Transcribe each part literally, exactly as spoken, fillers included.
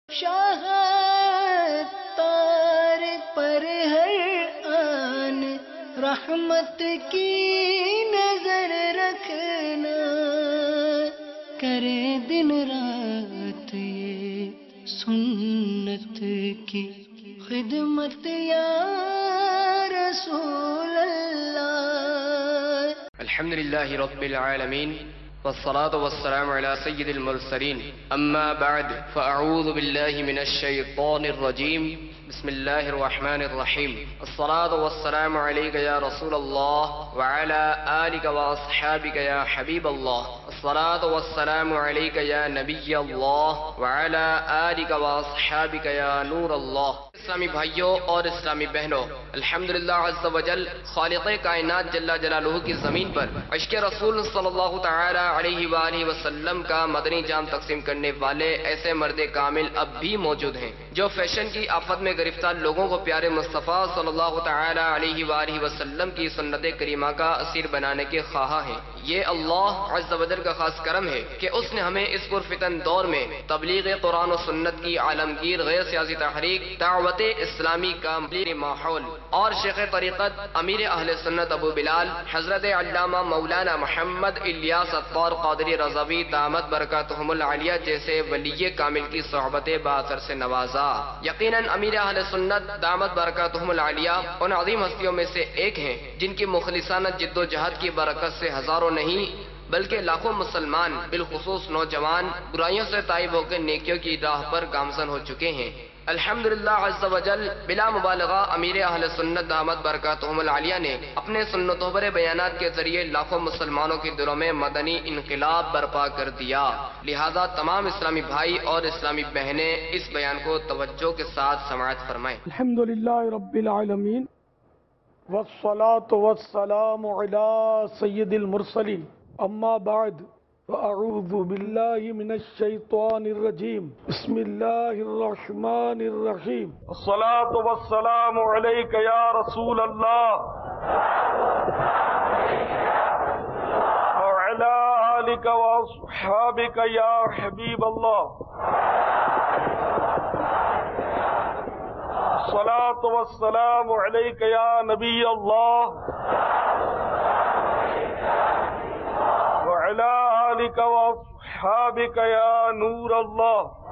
شاہ تار پر ہر آن رحمت کی نظر رکھنا، کرے دن رات یہ سنت کی خدمت یا رسول اللہ۔ الحمدللہ رب العالمین والصلاة والسلام على سید المرسلین، اما بعد فاعوذ باللہ من الشیطان الرجیم، بسم اللہ الرحمن الرحیم۔ الصلاة والسلام علیک یا رسول اللہ وعلى آلک واصحابک یا حبیب اللہ۔ الصلاة والسلام علیک یا نبی اللہ وعلى آلک واصحابک یا نور اللہ۔ اسلامی بھائیوں اور اسلامی بہنوں، الحمدللہ عز و جل خالق کائنات جل جلالہ کی زمین پر عشق رسول صلی اللہ تعالی علیہ وآلہ وسلم کا مدنی جام تقسیم کرنے والے ایسے مرد کامل اب بھی موجود ہیں جو فیشن کی آفت میں گرفتار لوگوں کو پیارے مصطفیٰ صلی اللہ تعالی علیہ وآلہ وسلم کی سنت کریمہ کا اسیر بنانے کے خواہاں ہیں۔ یہ اللہ عز و جل کا خاص کرم ہے کہ اس نے ہمیں اس پرفتن دور میں تبلیغ قرآن و سنت کی عالمگیر غیر سیاسی تحریک دعوت اسلامی کا ماحول اور شیخ طریقت امیر اہل سنت ابو بلال حضرت علامہ مولانا محمد الیاس اطہار قادری رضوی دامت برکاتہم العالیہ جیسے ولی کامل کی صحبت باثر سے نوازا۔ یقیناً امیر اہل سنت دامت برکاتہم العالیہ ان عظیم ہستیوں میں سے ایک ہیں جن کی مخلصانہ جد و جہد کی برکت سے ہزاروں نہیں بلکہ لاکھوں مسلمان بالخصوص نوجوان برائیوں سے تائب ہو کے نیکیوں کی راہ پر گامزن ہو چکے ہیں۔ الحمدللہ عز و جل بلا مبالغہ امیر اہل سنت دامت برکاتہم العالیہ نے اپنے سنتوں پر بیانات کے ذریعے لاکھوں مسلمانوں کے دلوں میں مدنی انقلاب برپا کر دیا۔ لہذا تمام اسلامی بھائی اور اسلامی بہنیں اس بیان کو توجہ کے ساتھ سماعت فرمائیں۔ الحمدللہ رب العالمین والصلاة والسلام علی سید المرسلین، اما بعد فاعوذ باللہ من الشیطان الرجیم، بسم اللہ الرحمن الرحیم۔ الصلاة والسلام علیک یا رسول اللہ وعلی آلک واصحابک یا حبیب اللہ۔ الصلاة والسلام علیک یا نبی اللہ وعلی آلک واصحابک یا نور اللہ۔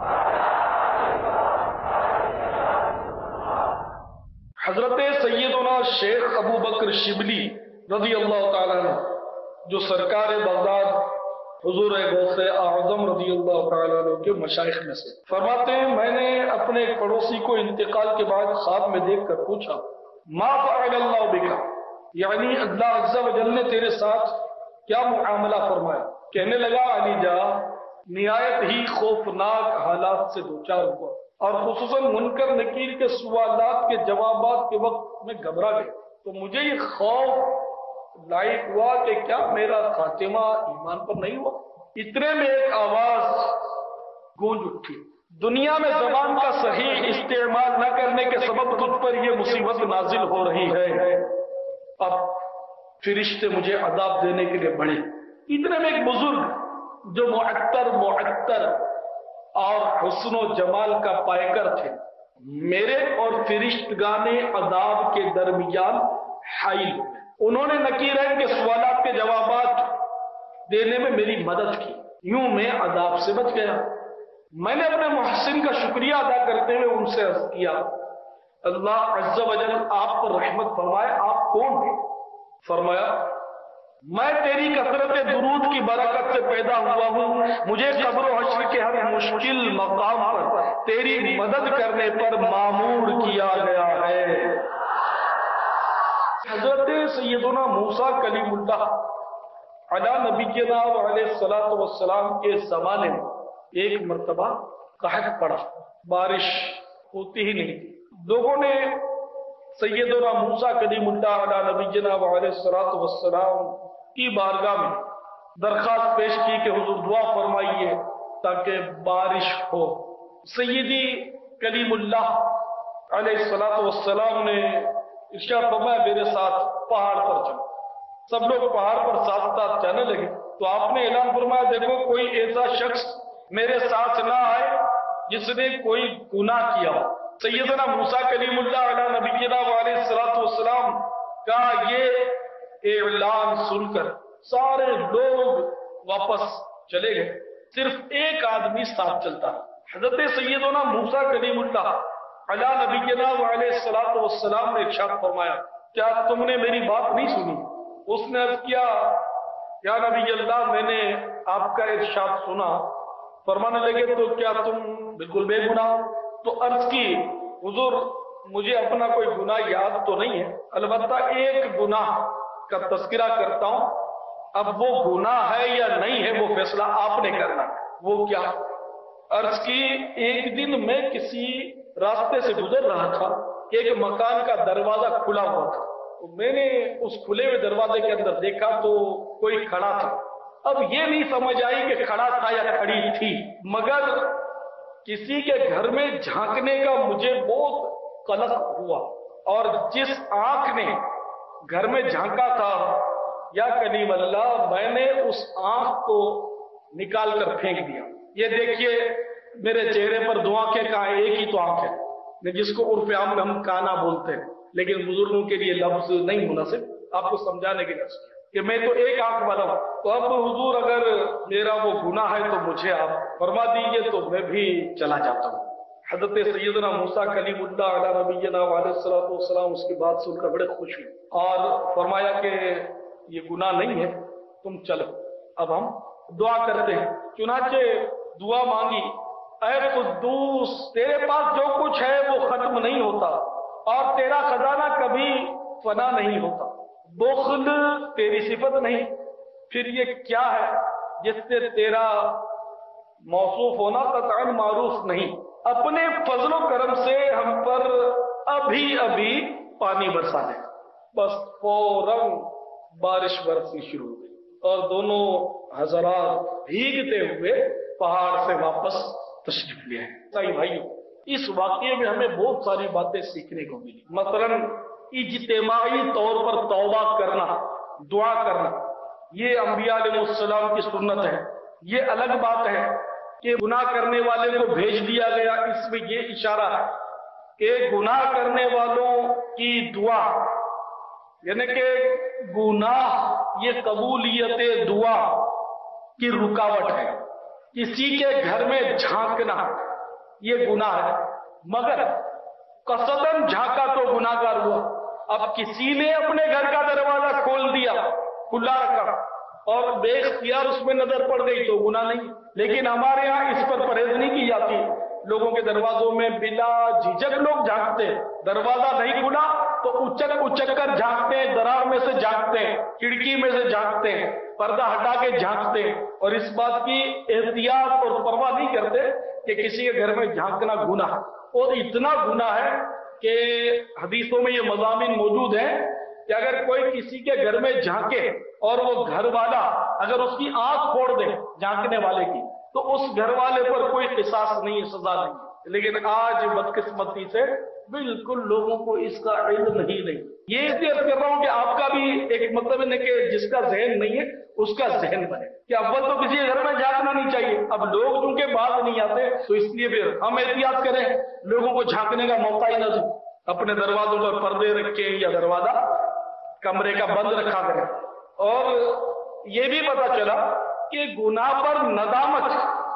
حضرت سیدنا شیخ ابو بکر شبلی رضی اللہ تعالیٰ عنہ جو سرکار بغداد حضور غوث اعظم رضی اللہ تعالیٰ عنہ کے مشائخ میں سے فرماتے ہیں، میں نے اپنے ایک پڑوسی کو انتقال کے بعد خواب میں دیکھ کر پوچھا، ما فعل اللہ بکا، یعنی اللہ عز و جل نے تیرے ساتھ کیا معاملہ فرمایا؟ کہنے لگا، علی جا نہایت ہی خوفناک حالات سے دوچار ہوا اور خصوصاً منکر نکیر کے سوالات کے جوابات کے وقت میں گھبرا گیا، تو مجھے یہ خوف لاحق ہوا کہ کیا میرا خاتمہ ایمان پر نہیں ہوا؟ اتنے میں ایک آواز گونج اٹھی، دنیا میں زبان کا صحیح استعمال نہ کرنے کے سبب تجھ پر یہ مصیبت نازل ہو رہی ہے، اب فرشتے مجھے عذاب دینے کے لیے بڑھے۔ اتنے میں ایک بزرگ جو معطر معطر اور حسن و جمال کا پائکر تھے، میرے اور فرشتگان عذاب کے درمیان حائل ہوئے۔ انہوں نے نکیرین کے سوالات کے جوابات دینے میں میری مدد کی، یوں میں عذاب سے بچ گیا۔ میں نے اپنے محسن کا شکریہ ادا کرتے ہوئے ان سے عرض کیا، اللہ عز و جل آپ پر رحمت فرمائے، آپ کون ہیں؟ فرمایا، میں تیری کثرت درود کی برکت سے پیدا ہوا ہوں، مجھے قبر و حشر کے ہر مشکل مقام پر تیری مدد کرنے پر مامور کیا گیا ہے۔ حضرت سیدنا موسیٰ کلیم اللہ علی نبینا علیہ الصلوۃ والسلام کے زمانے میں ایک مرتبہ قحط پڑا، بارش ہوتی ہی نہیں تھی۔ لوگوں نے سیدنا موسیٰ کلیم اللہ علی نبینا علیہ الصلوۃ والسلام کی بارگاہ میں درخواست پیش کی کہ حضور دعا فرمائیے تاکہ بارش ہو۔ سیدی کلیم اللہ علیہ الصلوۃ والسلام نے ارشاد فرمایا، میرے ساتھ پہاڑ پر چلو۔ سب لوگ پہاڑ پر ساتھ ساتھ جانے لگے تو آپ نے اعلان فرمایا، دیکھو کوئی ایسا شخص میرے ساتھ نہ آئے جس نے کوئی گناہ کیا ہو۔ سیدنا موسیٰ کلیم اللہ علیہ نبینا علیہ الصلوۃ والسلام کا یہ اعلان سن کر سارے لوگ واپس چلے گئے، صرف ایک آدمی ساتھ چلتا ہے۔ حضرت سیدنا موسیٰ کلیم اللہ علیہ نبینا علیہ الصلوۃ والسلام نے ارشاد فرمایا، کیا تم نے میری بات نہیں سنی؟ اس نے عرض کیا، یا نبی اللہ میں نے آپ کا ارشاد سنا۔ فرمانے لگے تو کیا تم بالکل بے گناہ؟ تو عرض کی، حضور مجھے اپنا کوئی گناہ یاد تو نہیں ہے، البتہ ایک گناہ کا تذکرہ کرتا ہوں، اب وہ گناہ ہے یا نہیں ہے وہ فیصلہ آپ نے کرنا۔ وہ کیا؟ عرض کی، ایک دن میں کسی راستے سے گزر رہا تھا، ایک مکان کا دروازہ کھلا ہوا تھا، تو میں نے اس کھلے ہوئے دروازے کے اندر دیکھا تو کوئی کھڑا تھا۔ اب یہ نہیں سمجھ آئی کہ کھڑا تھا یا کھڑی تھی، مگر کسی کے گھر میں جھانکنے کا مجھے بہت قلق ہوا، اور جس آنکھ نے گھر میں جھانکا تھا یا کلیم اللہ، میں نے اس آنکھ کو نکال کر پھینک دیا۔ یہ دیکھیے میرے چہرے پر دو آنکھیں کہاں، ایک ہی تو آنکھ ہے جس کو عرف عام میں ہم کانا بولتے ہیں، لیکن بزرگوں کے لیے لفظ نہیں مناسب، آپ کو سمجھانے کے لیے کہ میں تو ایک آنکھ والا ہوں۔ تو اب حضور اگر میرا وہ گناہ ہے تو مجھے آپ فرما دیجئے تو میں بھی چلا جاتا ہوں۔ حضرت سیدنا موسیٰ کلیم اللہ علیہ نبینا علیہ الصلوۃ والسلام اس کی بات سن کر بڑے خوش ہوئے اور فرمایا کہ یہ گناہ نہیں ہے، تم چلو اب ہم دعا کرتے ہیں۔ چنانچہ دعا مانگی، اے قدوس تیرے پاس جو کچھ ہے وہ ختم نہیں ہوتا اور تیرا خزانہ کبھی فنا نہیں ہوتا، بخل تیری صفت نہیں، پھر یہ کیا ہے جس سے تیرا موصوف ہونا قطعاً معروف نہیں، اپنے فضل و کرم سے ہم پر ابھی ابھی پانی برسا دے۔ بس فوراً بارش برسنی شروع ہو گئی اور دونوں حضرات بھیگتے ہوئے پہاڑ سے واپس تشریف لے آئے۔ صحیح بھائیو، اس واقعے میں ہمیں بہت ساری باتیں سیکھنے کو ملی، مثلاً اجتماعی طور پر توبہ کرنا، دعا کرنا، یہ انبیاء علیہ السلام کی سنت ہے۔ یہ الگ بات ہے کہ گناہ کرنے والے کو بھیج دیا گیا، اس میں یہ اشارہ ہے کہ گناہ کرنے والوں کی دعا، یعنی کہ گناہ یہ قبولیت دعا کی رکاوٹ ہے۔ کسی کے گھر میں جھانکنا یہ گناہ ہے، مگر قصداً جھانکا تو گناہ گار ہوا۔ اب کسی نے اپنے گھر کا دروازہ کھول دیا، کھلا رکھا اور بے اختیار اس میں نظر پڑ گئی تو گناہ نہیں، لیکن ہمارے ہاں اس پر پرہیز نہیں کی جاتی۔ لوگوں کے دروازوں میں بلا جھجک لوگ جھانکتے، دروازہ نہیں کھلا تو اچک اچک کر جھانکتے ہیں، درار میں سے جھانکتے ہیں، کھڑکی میں سے جھانکتے ہیں، پردہ ہٹا کے جھانکتے ہیں، اور اس بات کی احتیاط اور پرواہ نہیں کرتے کہ کسی کے گھر میں جھانکنا گناہ ہے۔ اور اتنا گناہ ہے کہ حدیثوں میں یہ مضامین موجود ہیں کہ اگر کوئی کسی کے گھر میں جھانکے اور وہ گھر والا اگر اس کی آنکھ پھوڑ دے جھانکنے والے کی تو اس گھر والے پر کوئی قصاص نہیں، سزا نہیں۔ لیکن آج بدقسمتی سے بالکل لوگوں کو اس کا علم نہیں نہیں یہ اس لیے کر رہا ہوں کہ آپ کا بھی ایک مطلب ہے کہ جس کا ذہن نہیں ہے اس کا ذہن بنے کہ اول تو کسی گھر میں جھانکنا نہیں چاہیے۔ اب لوگ چونکہ باز نہیں آتے تو اس لیے پھر ہم احتیاط کریں، لوگوں کو جھانکنے کا موقع ہی نہ دیں، اپنے دروازوں پر پردے رکھیں یا دروازہ کمرے کا بند رکھا کریں۔ اور یہ بھی پتا چلا کہ گناہ پر ندامت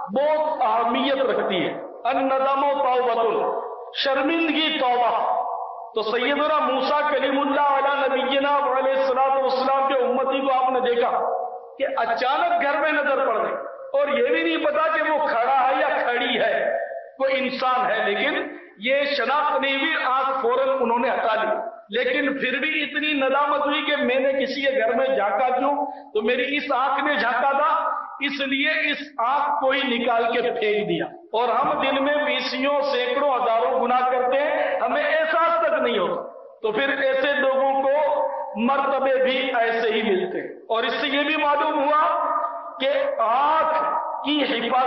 بہت اہمیت رکھتی ہے۔ الندم توبۃ، شرمندگی توبہ۔ تو سیدنا موسیٰ کلیم اللہ علیہ نبینا علیہ الصلوۃ والسلام کے امتی کو آپ نے دیکھا کہ اچانک گھر میں نظر پڑ گئی اور یہ بھی نہیں پتا کہ وہ کھڑا ہے یا کھڑی ہے، کوئی انسان ہے، لیکن یہ شناخت نہیں ہوئی، آنکھ فوراً انہوں نے ہٹا لی۔ لیکن پھر بھی اتنی ندامت ہوئی کہ میں نے کسی کے گھر میں جھانکا کیوں؟ تو میری اس آنکھ نے جھانکا تھا، اس لیے اس آنکھ کو ہی نکال کے پھینک دیا۔ اور ہم دن میں بیسیوں سینکڑوں ہزاروں گناہ کرتے ہیں، ہمیں احساس تک نہیں ہوتا۔ تو پھر ایسے لوگوں کو مرتبے بھی ایسے ہی ملتے ہیں۔ اور اس سے یہ بھی معلوم ہوا کہ آنکھ کی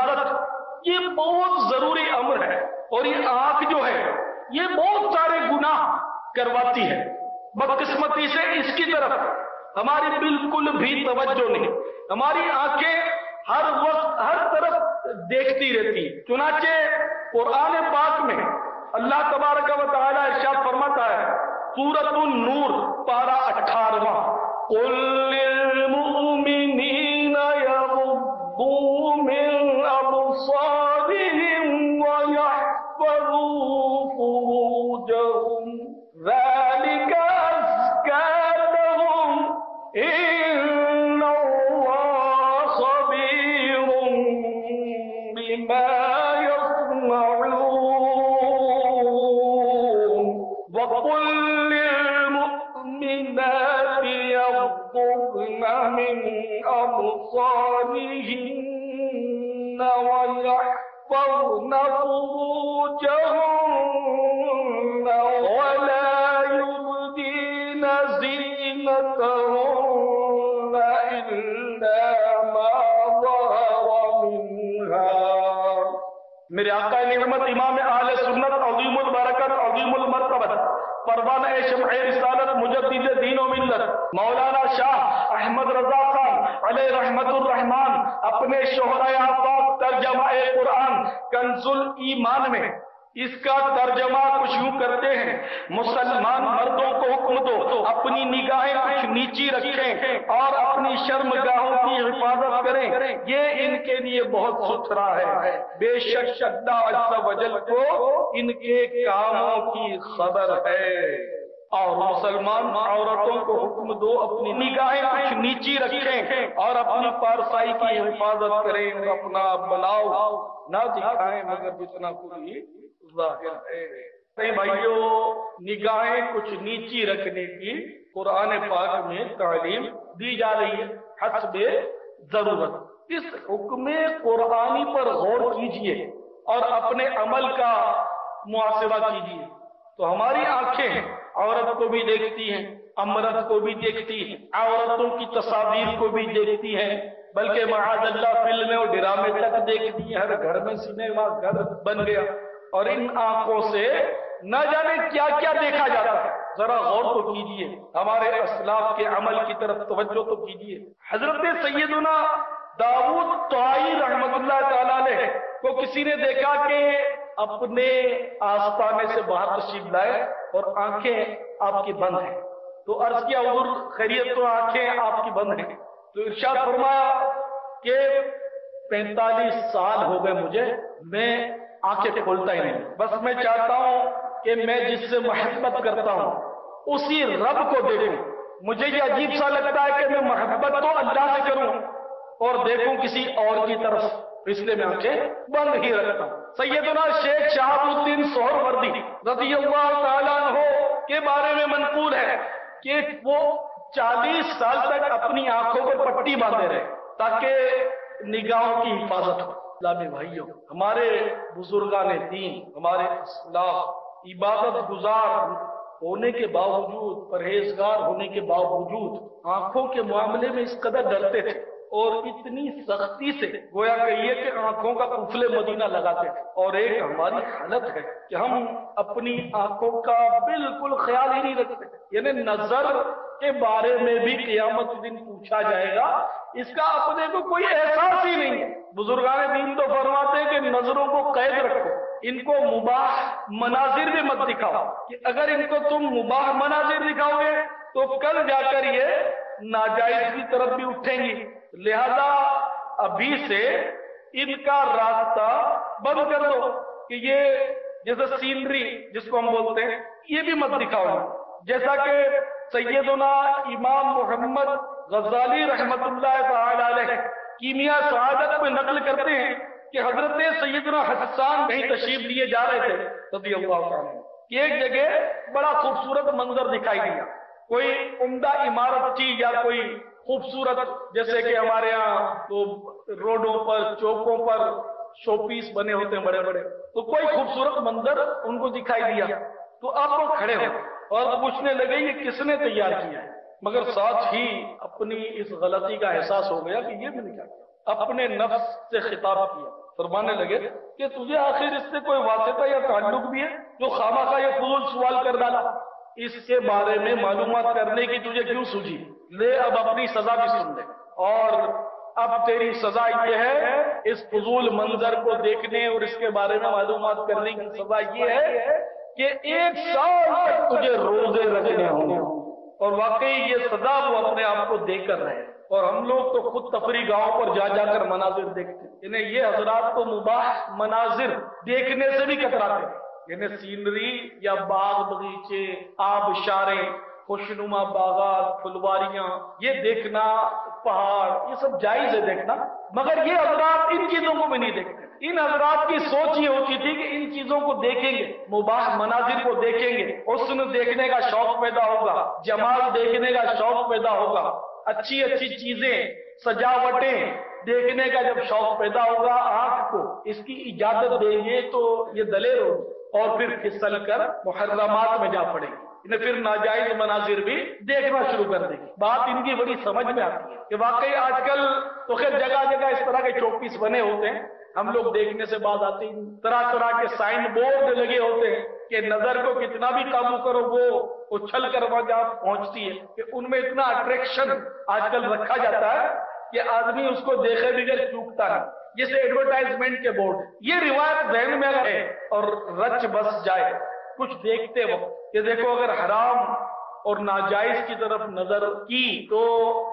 حفاظت یہ بہت ضروری امر ہے، اور یہ آنکھ جو ہے یہ بہت سارے گناہ کرواتی ہے۔ بدقسمتی سے اس کی طرف ہماری بالکل بھی توجہ نہیں، ہماری آنکھیں ہر وقت ہر طرف دیکھتی رہتی ہیں۔ چنانچہ قرآن پاک میں اللہ تبارک و تعالی ارشاد فرماتا ہے، سورۃ النور پارہ اٹھارہواں، قل للمؤمنین یغضوا من ابصارهم ويحفظوا فروجهم ذلك أزكى لهم إن الله خبير بما يصنعون وقل للمؤمنات يغضضن من أبصارهن ويحفظن فروجهن ولا يبدين زينتهن إلا ما ظهر منها۔ میرے آقا نعمت امام اہل سنت عظیم البرکت عظیم المرتبت پروانہ شمع رسالت مجدد دین و ملت مولانا شاہ احمد رضا خان علیہ رحمت الرحمان اپنے شہرۂ آفاق ترجمہ قرآن کنز الایمان میں اس کا ترجمہ کچھ یوں کرتے ہیں، مسلمان مردوں کو حکم دو اپنی نگاہیں کچھ نیچی رکھیں اور اپنی شرمگاہوں کی حفاظت کریں، یہ ان کے لیے بہت ستھرا ہے، بے شک اللہ عز و جل کو ان کے کاموں کی خبر ہے۔ اور مسلمان عورتوں کو حکم دو اپنی نگاہیں کچھ نیچی رکھیں اور اپنی پارسائی کی حفاظت کریں، اپنا بناؤ نہ دکھائیں مگر جتنا کوئی ظاہر ہے۔ بھائیو، نگاہیں کچھ نیچی رکھنے کی قرآن پاک میں تعلیم دی جا رہی ہے حسب ضرورت۔ اس حکم قرآنی پر غور کیجئے اور اپنے عمل کا محاسبہ کیجئے تو ہماری آنکھیں عورت کو بھی دیکھتی ہیں، امرت کو بھی دیکھتی ہیں، عورتوں کی تصاویر کو بھی دیکھتی ہیں، بلکہ معاذ اللہ فلمیں اور ڈرامے تک دیکھتی ہیں۔ ہر گھر میں سنیما گھر بن گیا اور ان آنکھوں سے نہ جانے کیا کیا دیکھا جاتا ہے۔ ذرا غور تو کیجئے، ہمارے اسلاف کے عمل کی طرف توجہ تو کیجئے۔ حضرت سیدنا داؤد طائی رحمت اللہ تعالیٰ علیہ کو کسی نے دیکھا کہ اپنے آستانے سے باہر تشریف لائے اور آنکھیں آپ کی بند ہیں، تو عرض کیا حضور خیریت؟ تو آنکھیں آپ کی بند ہیں۔ تو ارشاد فرمایا کہ پینتالیس سال ہو گئے مجھے، میں آنکھیں کھولتا ہی نہیں، بس میں چاہتا ہوں کہ میں جس سے محبت کرتا ہوں اسی رب کو دیکھوں۔ مجھے یہ عجیب سا لگتا ہے کہ میں محبت تو اللہ سے کروں اور دیکھوں کسی اور کی طرف، اس لیے میں آنکھیں بند ہی رکھتا ہوں۔ سیدنا شیخ شہاب الدین سہروردی رضی اللہ تعالیٰ عنہ کے بارے میں منقول ہے کہ وہ چالیس سال تک اپنی آنکھوں پر پٹی باندھے رہے تاکہ نگاہوں کی حفاظت ہو۔ اسلامی بھائیوں، ہمارے بزرگان دین، ہمارے اسلاف عبادت گزار ہونے کے باوجود، پرہیزگار ہونے کے باوجود آنکھوں کے معاملے میں اس قدر ڈرتے تھے اور اتنی سختی سے گویا کہ یہ کہ آنکھوں کا قفل مدینہ لگاتے تھے۔ اور ایک ہماری حالت ہے کہ ہم اپنی آنکھوں کا بالکل خیال ہی نہیں رکھتے، یعنی نظر کے بارے میں بھی قیامت دن پوچھا جائے گا، اس کا اپنے کو کوئی احساس ہی نہیں ہے۔ بزرگان دین تو فرماتے ہیں کہ نظروں کو قید رکھو، ان کو مباح مناظر بھی مت دکھاؤ، کہ اگر ان کو تم مباح مناظر دکھاؤ گے تو کل جا کر یہ ناجائز کی طرف بھی اٹھیں گی، لہذا ابھی سے ان کا راستہ بند کر دو کہ یہ جیسے سینری جس کو ہم بولتے ہیں یہ بھی مت دکھاؤ۔ جیسا کہ سیدنا امام محمد غزالی رحمت اللہ تعالی علیہ کیمیا سعادت میں نقل کرتے ہیں کہ حضرت سیدنا حسان کہیں تشریف لیے جا رہے تھے رضی اللہ عنہ کہ ایک جگہ بڑا خوبصورت منظر دکھائی دیا، کوئی عمدہ عمارت تھی یا کوئی خوبصورت، جیسے کہ ہمارے ہاں تو روڈوں پر چوکوں پر شو پیس بنے ہوتے ہیں بڑے بڑے، تو کوئی خوبصورت منظر ان کو دکھائی دیا تو اب وہ کھڑے ہو اور پوچھنے لگے یہ کس نے تیار کیا ہے، مگر ساتھ ہی اپنی اس غلطی کا احساس ہو گیا کہ یہ میں نے کیا کیا، اپنے نفس سے خطاب کیا، فرمانے لگے کہ تجھے آخر اس سے کوئی واسطہ یا تعلق بھی ہے جو خامخواہ یہ فضول سوال کر ڈالا، اس کے بارے میں معلومات کرنے کی تجھے کیوں سوجی، لے اب اپنی سزا بھی سن لے۔ اور اب تیری سزا یہ ہے، اس فضول منظر کو دیکھنے اور اس کے بارے میں معلومات کرنے کی سزا یہ ہے کہ ایک سال تک تجھے روزے رکھنے ہوں۔ اور واقعی یہ سزا وہ اپنے آپ کو دے کر رہے ہیں۔ اور ہم لوگ تو خود تفریح گاہوں پر جا جا کر مناظر دیکھتے ہیں، انہیں یہ حضرات تو مباح مناظر دیکھنے سے بھی کتراتے ہیں، انہیں سینری یا باغ بغیچے، آبشاریں، خوشنما باغات، پھلواریاں، یہ دیکھنا، پہاڑ، یہ سب جائز ہے دیکھنا، مگر یہ حضرات ان چیزوں کو بھی نہیں دیکھتے۔ ان حضرات کی سوچ یہ ہوتی تھی کہ ان چیزوں کو دیکھیں گے، مباح مناظر کو دیکھیں گے، حسن دیکھنے کا شوق پیدا ہوگا، جمال دیکھنے کا شوق پیدا ہوگا، اچھی اچھی چیزیں، سجاوٹیں دیکھنے کا جب شوق پیدا ہوگا آنکھ کو، اس کی اجازت دیں گے تو یہ دلیر ہو اور پھر پھسل کر محرمات میں جا پڑے گی، انہیں پھر ناجائز مناظر بھی دیکھنا شروع کر دیں گے۔ بات ان کی بڑی سمجھ میں آتی ہے کہ واقعی آج کل تو خیر جگہ جگہ اس طرح کے چوپیس بنے ہوتے ہیں، ہم لوگ دیکھنے سے بعد آتے ہیں، طرح طرح کے سائن بورڈ لگے ہوتے ہیں کہ نظر کو کتنا بھی قابو کرو وہ اچھل کر وہاں جہاں پہنچتی ہے، کہ ان میں اتنا اٹریکشن آج کل رکھا جاتا ہے کہ آدمی اس کو دیکھے بغیر چوکتا ہے، جیسے ایڈورٹائزمنٹ کے بورڈ۔ یہ روایت ذہن میں ہے اور رچ بس جائے کچھ دیکھتے وقت کہ دیکھو اگر حرام اور ناجائز کی طرف نظر کی تو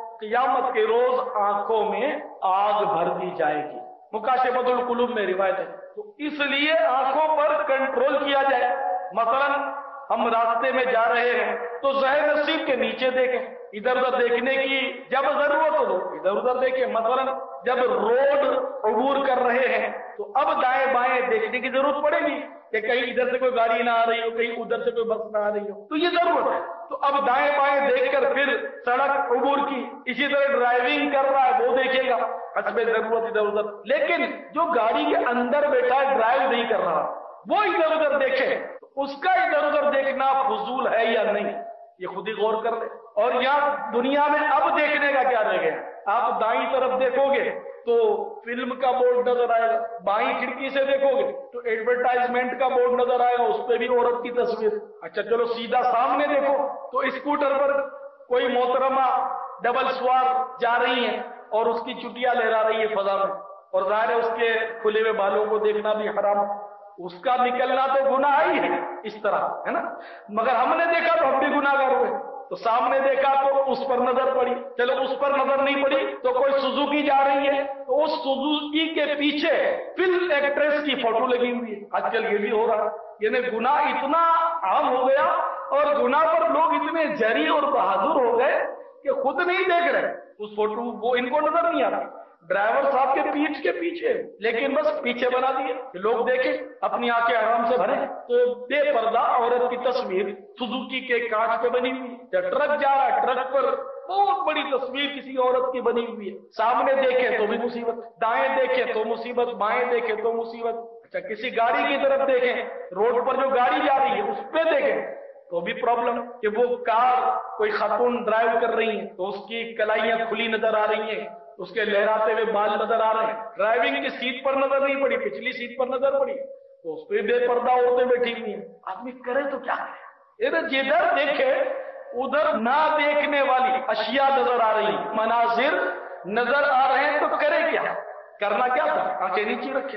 قیامت کے روز آنکھوں میں آگ بھر دی جائے گی، مکاشفۃ القلوب میں روایت ہے۔ تو اس لیے آنکھوں پر کنٹرول کیا جائے، مثلا ہم راستے میں جا رہے ہیں تو ظاہر نصیب کے نیچے دیکھیں، ادھر ادھر دیکھنے کی جب ضرورت ہو ادھر ادھر دیکھیں، مثلا جب روڈ عبور کر رہے ہیں تو اب دائیں بائیں دیکھنے کی ضرورت پڑے گی کہ کہیں ادھر سے کوئی گاڑی نہ آ رہی ہو، کہیں ادھر سے کوئی بس نہ آ رہی ہو، تو یہ ضرورت ہے۔ تو اب دائیں بائیں دیکھ کر پھر سڑک عبور کی، اسی طرح ڈرائیونگ کر رہا ہے وہ دیکھے گا حسب ضرورت ادھر ادھر، لیکن جو گاڑی کے اندر بیٹھا ہے ڈرائیو نہیں کر رہا وہ ادھر ادھر دیکھے، اس کا ادھر ادھر دیکھنا فضول ہے یا نہیں، یہ خود ہی غور کر لے۔ اور یہاں دنیا میں اب دیکھنے کا کیا رہ گیا، آپ دائیں طرف دیکھو گے تو فلم کا بورڈ نظر آئے گا، بائیں کھڑکی سے دیکھو گے تو ایڈورٹائزمنٹ کا بورڈ نظر آئے گا، اس پہ بھی عورت کی تصویر۔ اچھا چلو سیدھا سامنے دیکھو تو اسکوٹر پر کوئی محترمہ ڈبل سوار جا رہی ہیں اور اس کی چٹیاں لہرا رہی ہے فضا میں، اور ظاہر ہے اس کے کھلے ہوئے بالوں کو دیکھنا بھی حرام، اس کا نکلنا تو گناہ ہی ہے اس طرح، ہے نا، مگر ہم نے دیکھا تو ہم بھی گناہگار ہوئے، تو سامنے دیکھا تو اس پر نظر پڑی، چلو اس پر نظر نہیں پڑی تو کوئی سوزوکی جا رہی ہے تو اس سوزوکی کے پیچھے فلم ایکٹریس کی فوٹو لگی ہوئی ہے، آج کل یہ بھی ہو رہا ہے، یعنی گناہ اتنا عام ہو گیا اور گناہ پر لوگ اتنے جری اور بہادر ہو گئے کہ خود نہیں دیکھ رہے اس فوٹو، وہ ان کو نظر نہیں آ رہا، ڈرائیور صاحب کے پیٹھ کے پیچھے، لیکن بس پیچھے بنا دیے کہ لوگ دیکھیں، اپنی آنکھیں آرام سے بھریں۔ تو بے پردہ عورت کی تصویر سوزوکی کے کانچ پہ بنی ہوئی، یا ٹرک جا رہا ہے ٹرک پر بہت بڑی تصویر کسی عورت کی بنی ہوئی ہے، سامنے دیکھیں تو بھی مصیبت، دائیں دیکھیں تو مصیبت، بائیں دیکھیں تو مصیبت۔ اچھا کسی گاڑی کی طرف دیکھیں، روڈ پر جو گاڑی جا رہی ہے اس پہ دیکھیں تو بھی پرابلم کہ وہ کار کوئی خاتون ڈرائیو کر رہی ہے تو اس کی کلائیاں کھلی نظر آ رہی ہیں، اس کے لہراتے ہوئے بال نظر آ رہے ہیں، ڈرائیونگ کی سیٹ پر نظر نہیں پڑی، پچھلی سیٹ پر نظر پڑی تو اس پہ بے پردہ عورتیں بیٹھی ہوئی ہیں، آدمی کرے تو کیا کرے، جدھر دیکھے ادھر نہ دیکھنے والی اشیاء نظر آ رہی، مناظر نظر آ رہے ہیں تو کرے کیا، کرنا کیا تھا، آنکھیں نیچے رکھے۔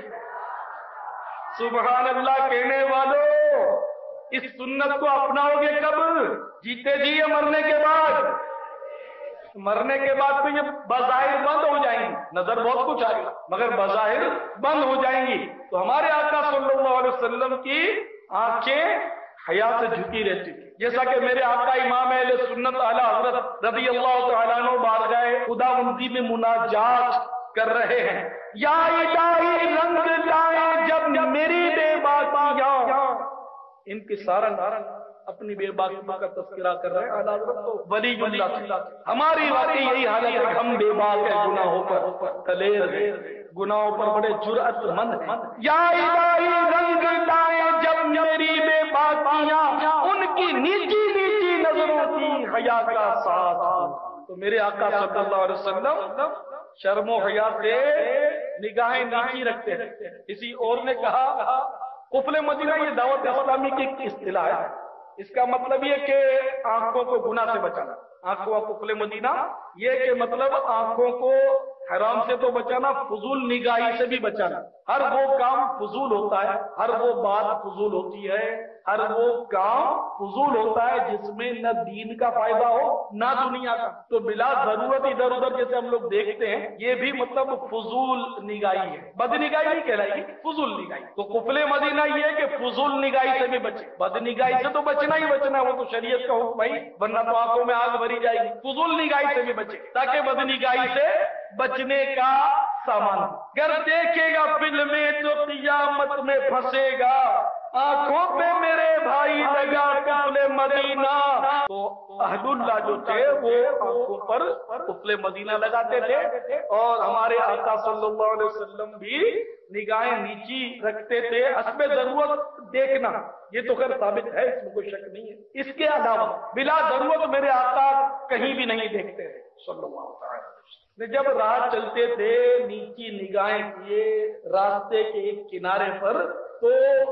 سبحان اللہ کہنے والوں، اس سنت کو اپناؤ گے کب، جیتے جی یا مرنے کے بعد؟ مرنے کے بعد تو یہ بظاہر بند ہو جائیں گی، نظر بہت کچھ آئے گا مگر بظاہر بند ہو جائیں گی۔ تو ہمارے آقا صلی اللہ علیہ وسلم کی آنکھیں حیا سے جھکی رہتی تھی، جیسا کہ میرے آقا امام اہل سنت اعلی حضرت رضی اللہ تعالیٰ عنہ بارگاہ خداوندی میں مناجات کر رہے ہیں، یا الہی رنگ لائے جب میری بے باکیاں، ان کی سارا اپنی بے باکیوں کا تذکرہ کر رہے ہیں اعلیٰ حضرت تو ولی اللہ کی، ہماری واقعی یہی حالت ہے، ہم بے باک ہیں، گناہوں پر دلیر ہیں، گناہوں پر بڑے جرأت مند ہیں۔ یا الہی رنگ لائے جب میری بے باکیاں، ان کی نیچی نیچی نظروں کی حیا کا ساتھ۔ تو میرے آقا صلی اللہ علیہ وسلم شرم و حیا سے نگاہیں نیچی رکھتے ہیں۔ کسی اور نے کہا قفل مدینہ یہ دعوت اسلامی کی ایک اصطلاح ہے، اس کا مطلب یہ کہ آنکھوں کو گناہ سے بچانا، آنکھوں کا قفل مدینہ یہ کہ مطلب آنکھوں کو حرام سے تو بچانا، فضول نگاہی سے بھی بچانا. ہر وہ کام فضول ہوتا ہے، ہر وہ بات فضول ہوتی ہے، ہر وہ کام فضول ہوتا ہے جس میں نہ دین کا فائدہ ہو نہ دنیا کا. تو بلا ضرورت ادھر ادھر جیسے ہم لوگ دیکھتے ہیں، یہ بھی مطلب فضول نگاہی ہے. بد نگاہی نہیں کہلائے گی، فضول نگاہی. تو قفل مدینہ یہ ہے کہ فضول نگاہی سے بھی بچے. بد نگاہی سے تو بچنا ہی بچنا، وہ تو شریعت کا حکم ہے، ورنہ تو آنکھوں میں آگ بھری جائے گی. فضول نگاہی سے بھی بچے تاکہ بد نگاہی سے بچنے کا سامان. گر دیکھے گا فلمیں تو قیامت میں پھنسے گا، آنکھوں پہ میرے بھائی لگا قفل مدینہ. تو اہل اللہ جو تھے وہ آنکھوں پر قفل مدینہ لگاتے تھے، اور ہمارے آقا صلی اللہ علیہ وسلم بھی نگاہیں نیچی رکھتے تھے. حسب ضرورت دیکھنا یہ تو خیر ثابت ہے، اس میں کوئی شک نہیں ہے. اس کے علاوہ بلا ضرورت میرے آقا کہیں بھی نہیں دیکھتے تھے صلی اللہ علیہ وسلم. جب راہ چلتے تھے نیچی نگاہیں کیے راستے کے ایک کنارے پر، تو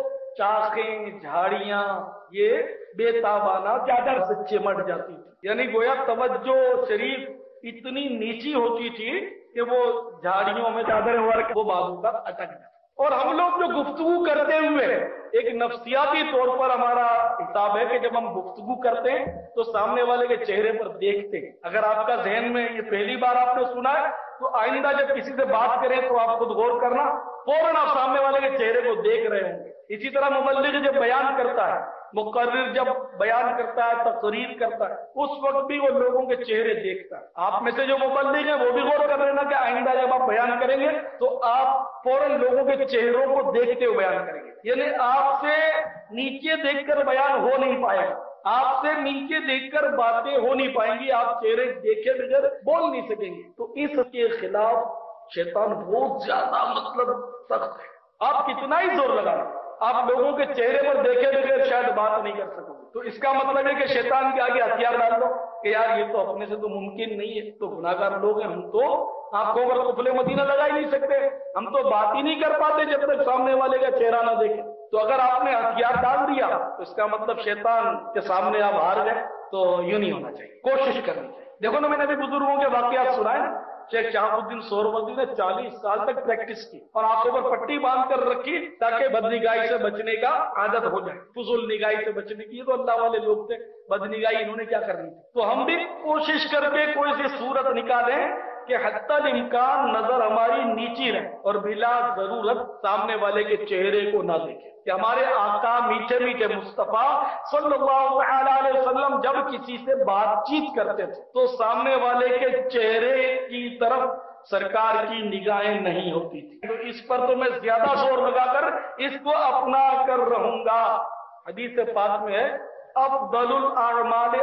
چاخیں جھاڑیاں یہ بے تابانہ چادر سے چمٹ جاتی تھی. یعنی گویا توجہ شریف اتنی نیچی ہوتی تھی کہ وہ جھاڑیوں میں چادر ورک وہ بازو کا اٹک جاتا. اور ہم لوگ جو گفتگو کرتے ہوئے ایک نفسیاتی طور پر ہمارا حساب ہے کہ جب ہم گفتگو کرتے ہیں تو سامنے والے کے چہرے پر دیکھتے ہیں. اگر آپ کا ذہن میں یہ پہلی بار آپ نے سنا ہے تو آئندہ جب کسی سے بات کریں تو آپ خود غور کرنا، فوراً آپ سامنے والے کے چہرے کو دیکھ رہے ہوں گے. اسی طرح مبلغ جب بیان کرتا ہے، مقرر جب بیان کرتا ہے، تقریر کرتا ہے، اس وقت بھی وہ لوگوں کے چہرے دیکھتا ہے. آپ میں سے جو مبلغ ہیں وہ بھی غور کر لینا کہ آئندہ جب آپ بیان کریں گے تو آپ فوراً لوگوں کے چہروں کو دیکھتے ہوئے بیان کریں گے. یعنی آپ سے نیچے دیکھ کر بیان ہو نہیں پائے گا، آپ سے نیچے دیکھ کر باتیں ہو نہیں پائیں گی، آپ چہرے دیکھے بغیر بول نہیں سکیں گے. تو اس کے خلاف شیطان بہت زیادہ مطلب سخت ہے. آپ کتنا ہی زور لگائیں، آپ لوگوں کے چہرے پر دیکھے بغیر شاید بات نہیں کر سکو گے. تو اس کا مطلب ہے کہ شیطان کے آگے ہتھیار ڈال دو کہ یار یہ تو اپنے سے تو ممکن نہیں ہے، تو گناہ گار لوگ ہیں، ہم تو آنکھوں پر قفل مدینہ لگا ہی نہیں سکتے، ہم تو بات ہی نہیں کر پاتے جب تک سامنے والے کا چہرہ نہ دیکھیں. تو اگر آپ نے ہتھیار ڈال دیا تو اس کا مطلب شیطان کے سامنے آپ ہار گئے. تو یوں نہیں ہونا چاہیے، کوشش کرنی چاہیے. دیکھو نا، میں نے بھی بزرگوں کے واقعات سنائے نا. شیخ شہاب الدین سہروردی نے چالیس سال تک پریکٹس کی اور آنکھوں پر پٹی باندھ کر رکھی تاکہ بد نگاہی سے بچنے کا عادت ہو جائے، فضول نگاہی سے بچنے کی. تو اللہ والے لوگ تھے، بد نگاہی انہوں نے کیا کرنی تھی. تو ہم بھی کوشش کر کے کوئی سی صورت نکالیں کہ حتی الامکان نظر ہماری نیچی رہے اور بلا ضرورت سامنے والے کے چہرے کو نہ دیکھیں. کہ ہمارے آقا میٹھے میٹھے مصطفیٰ صلی اللہ علیہ وسلم جب کسی سے بات چیت کرتے تھے تو سامنے والے کے چہرے کی طرف سرکار کی نگاہیں نہیں ہوتی تھی. تو اس پر تو میں زیادہ زور لگا کر اس کو اپنا کر رہوں گا. حدیث پاک میں ہے افضل الاعمال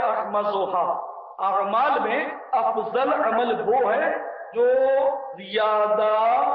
احمدها، اعمال میں افضل عمل وہ ہے جو زیادہ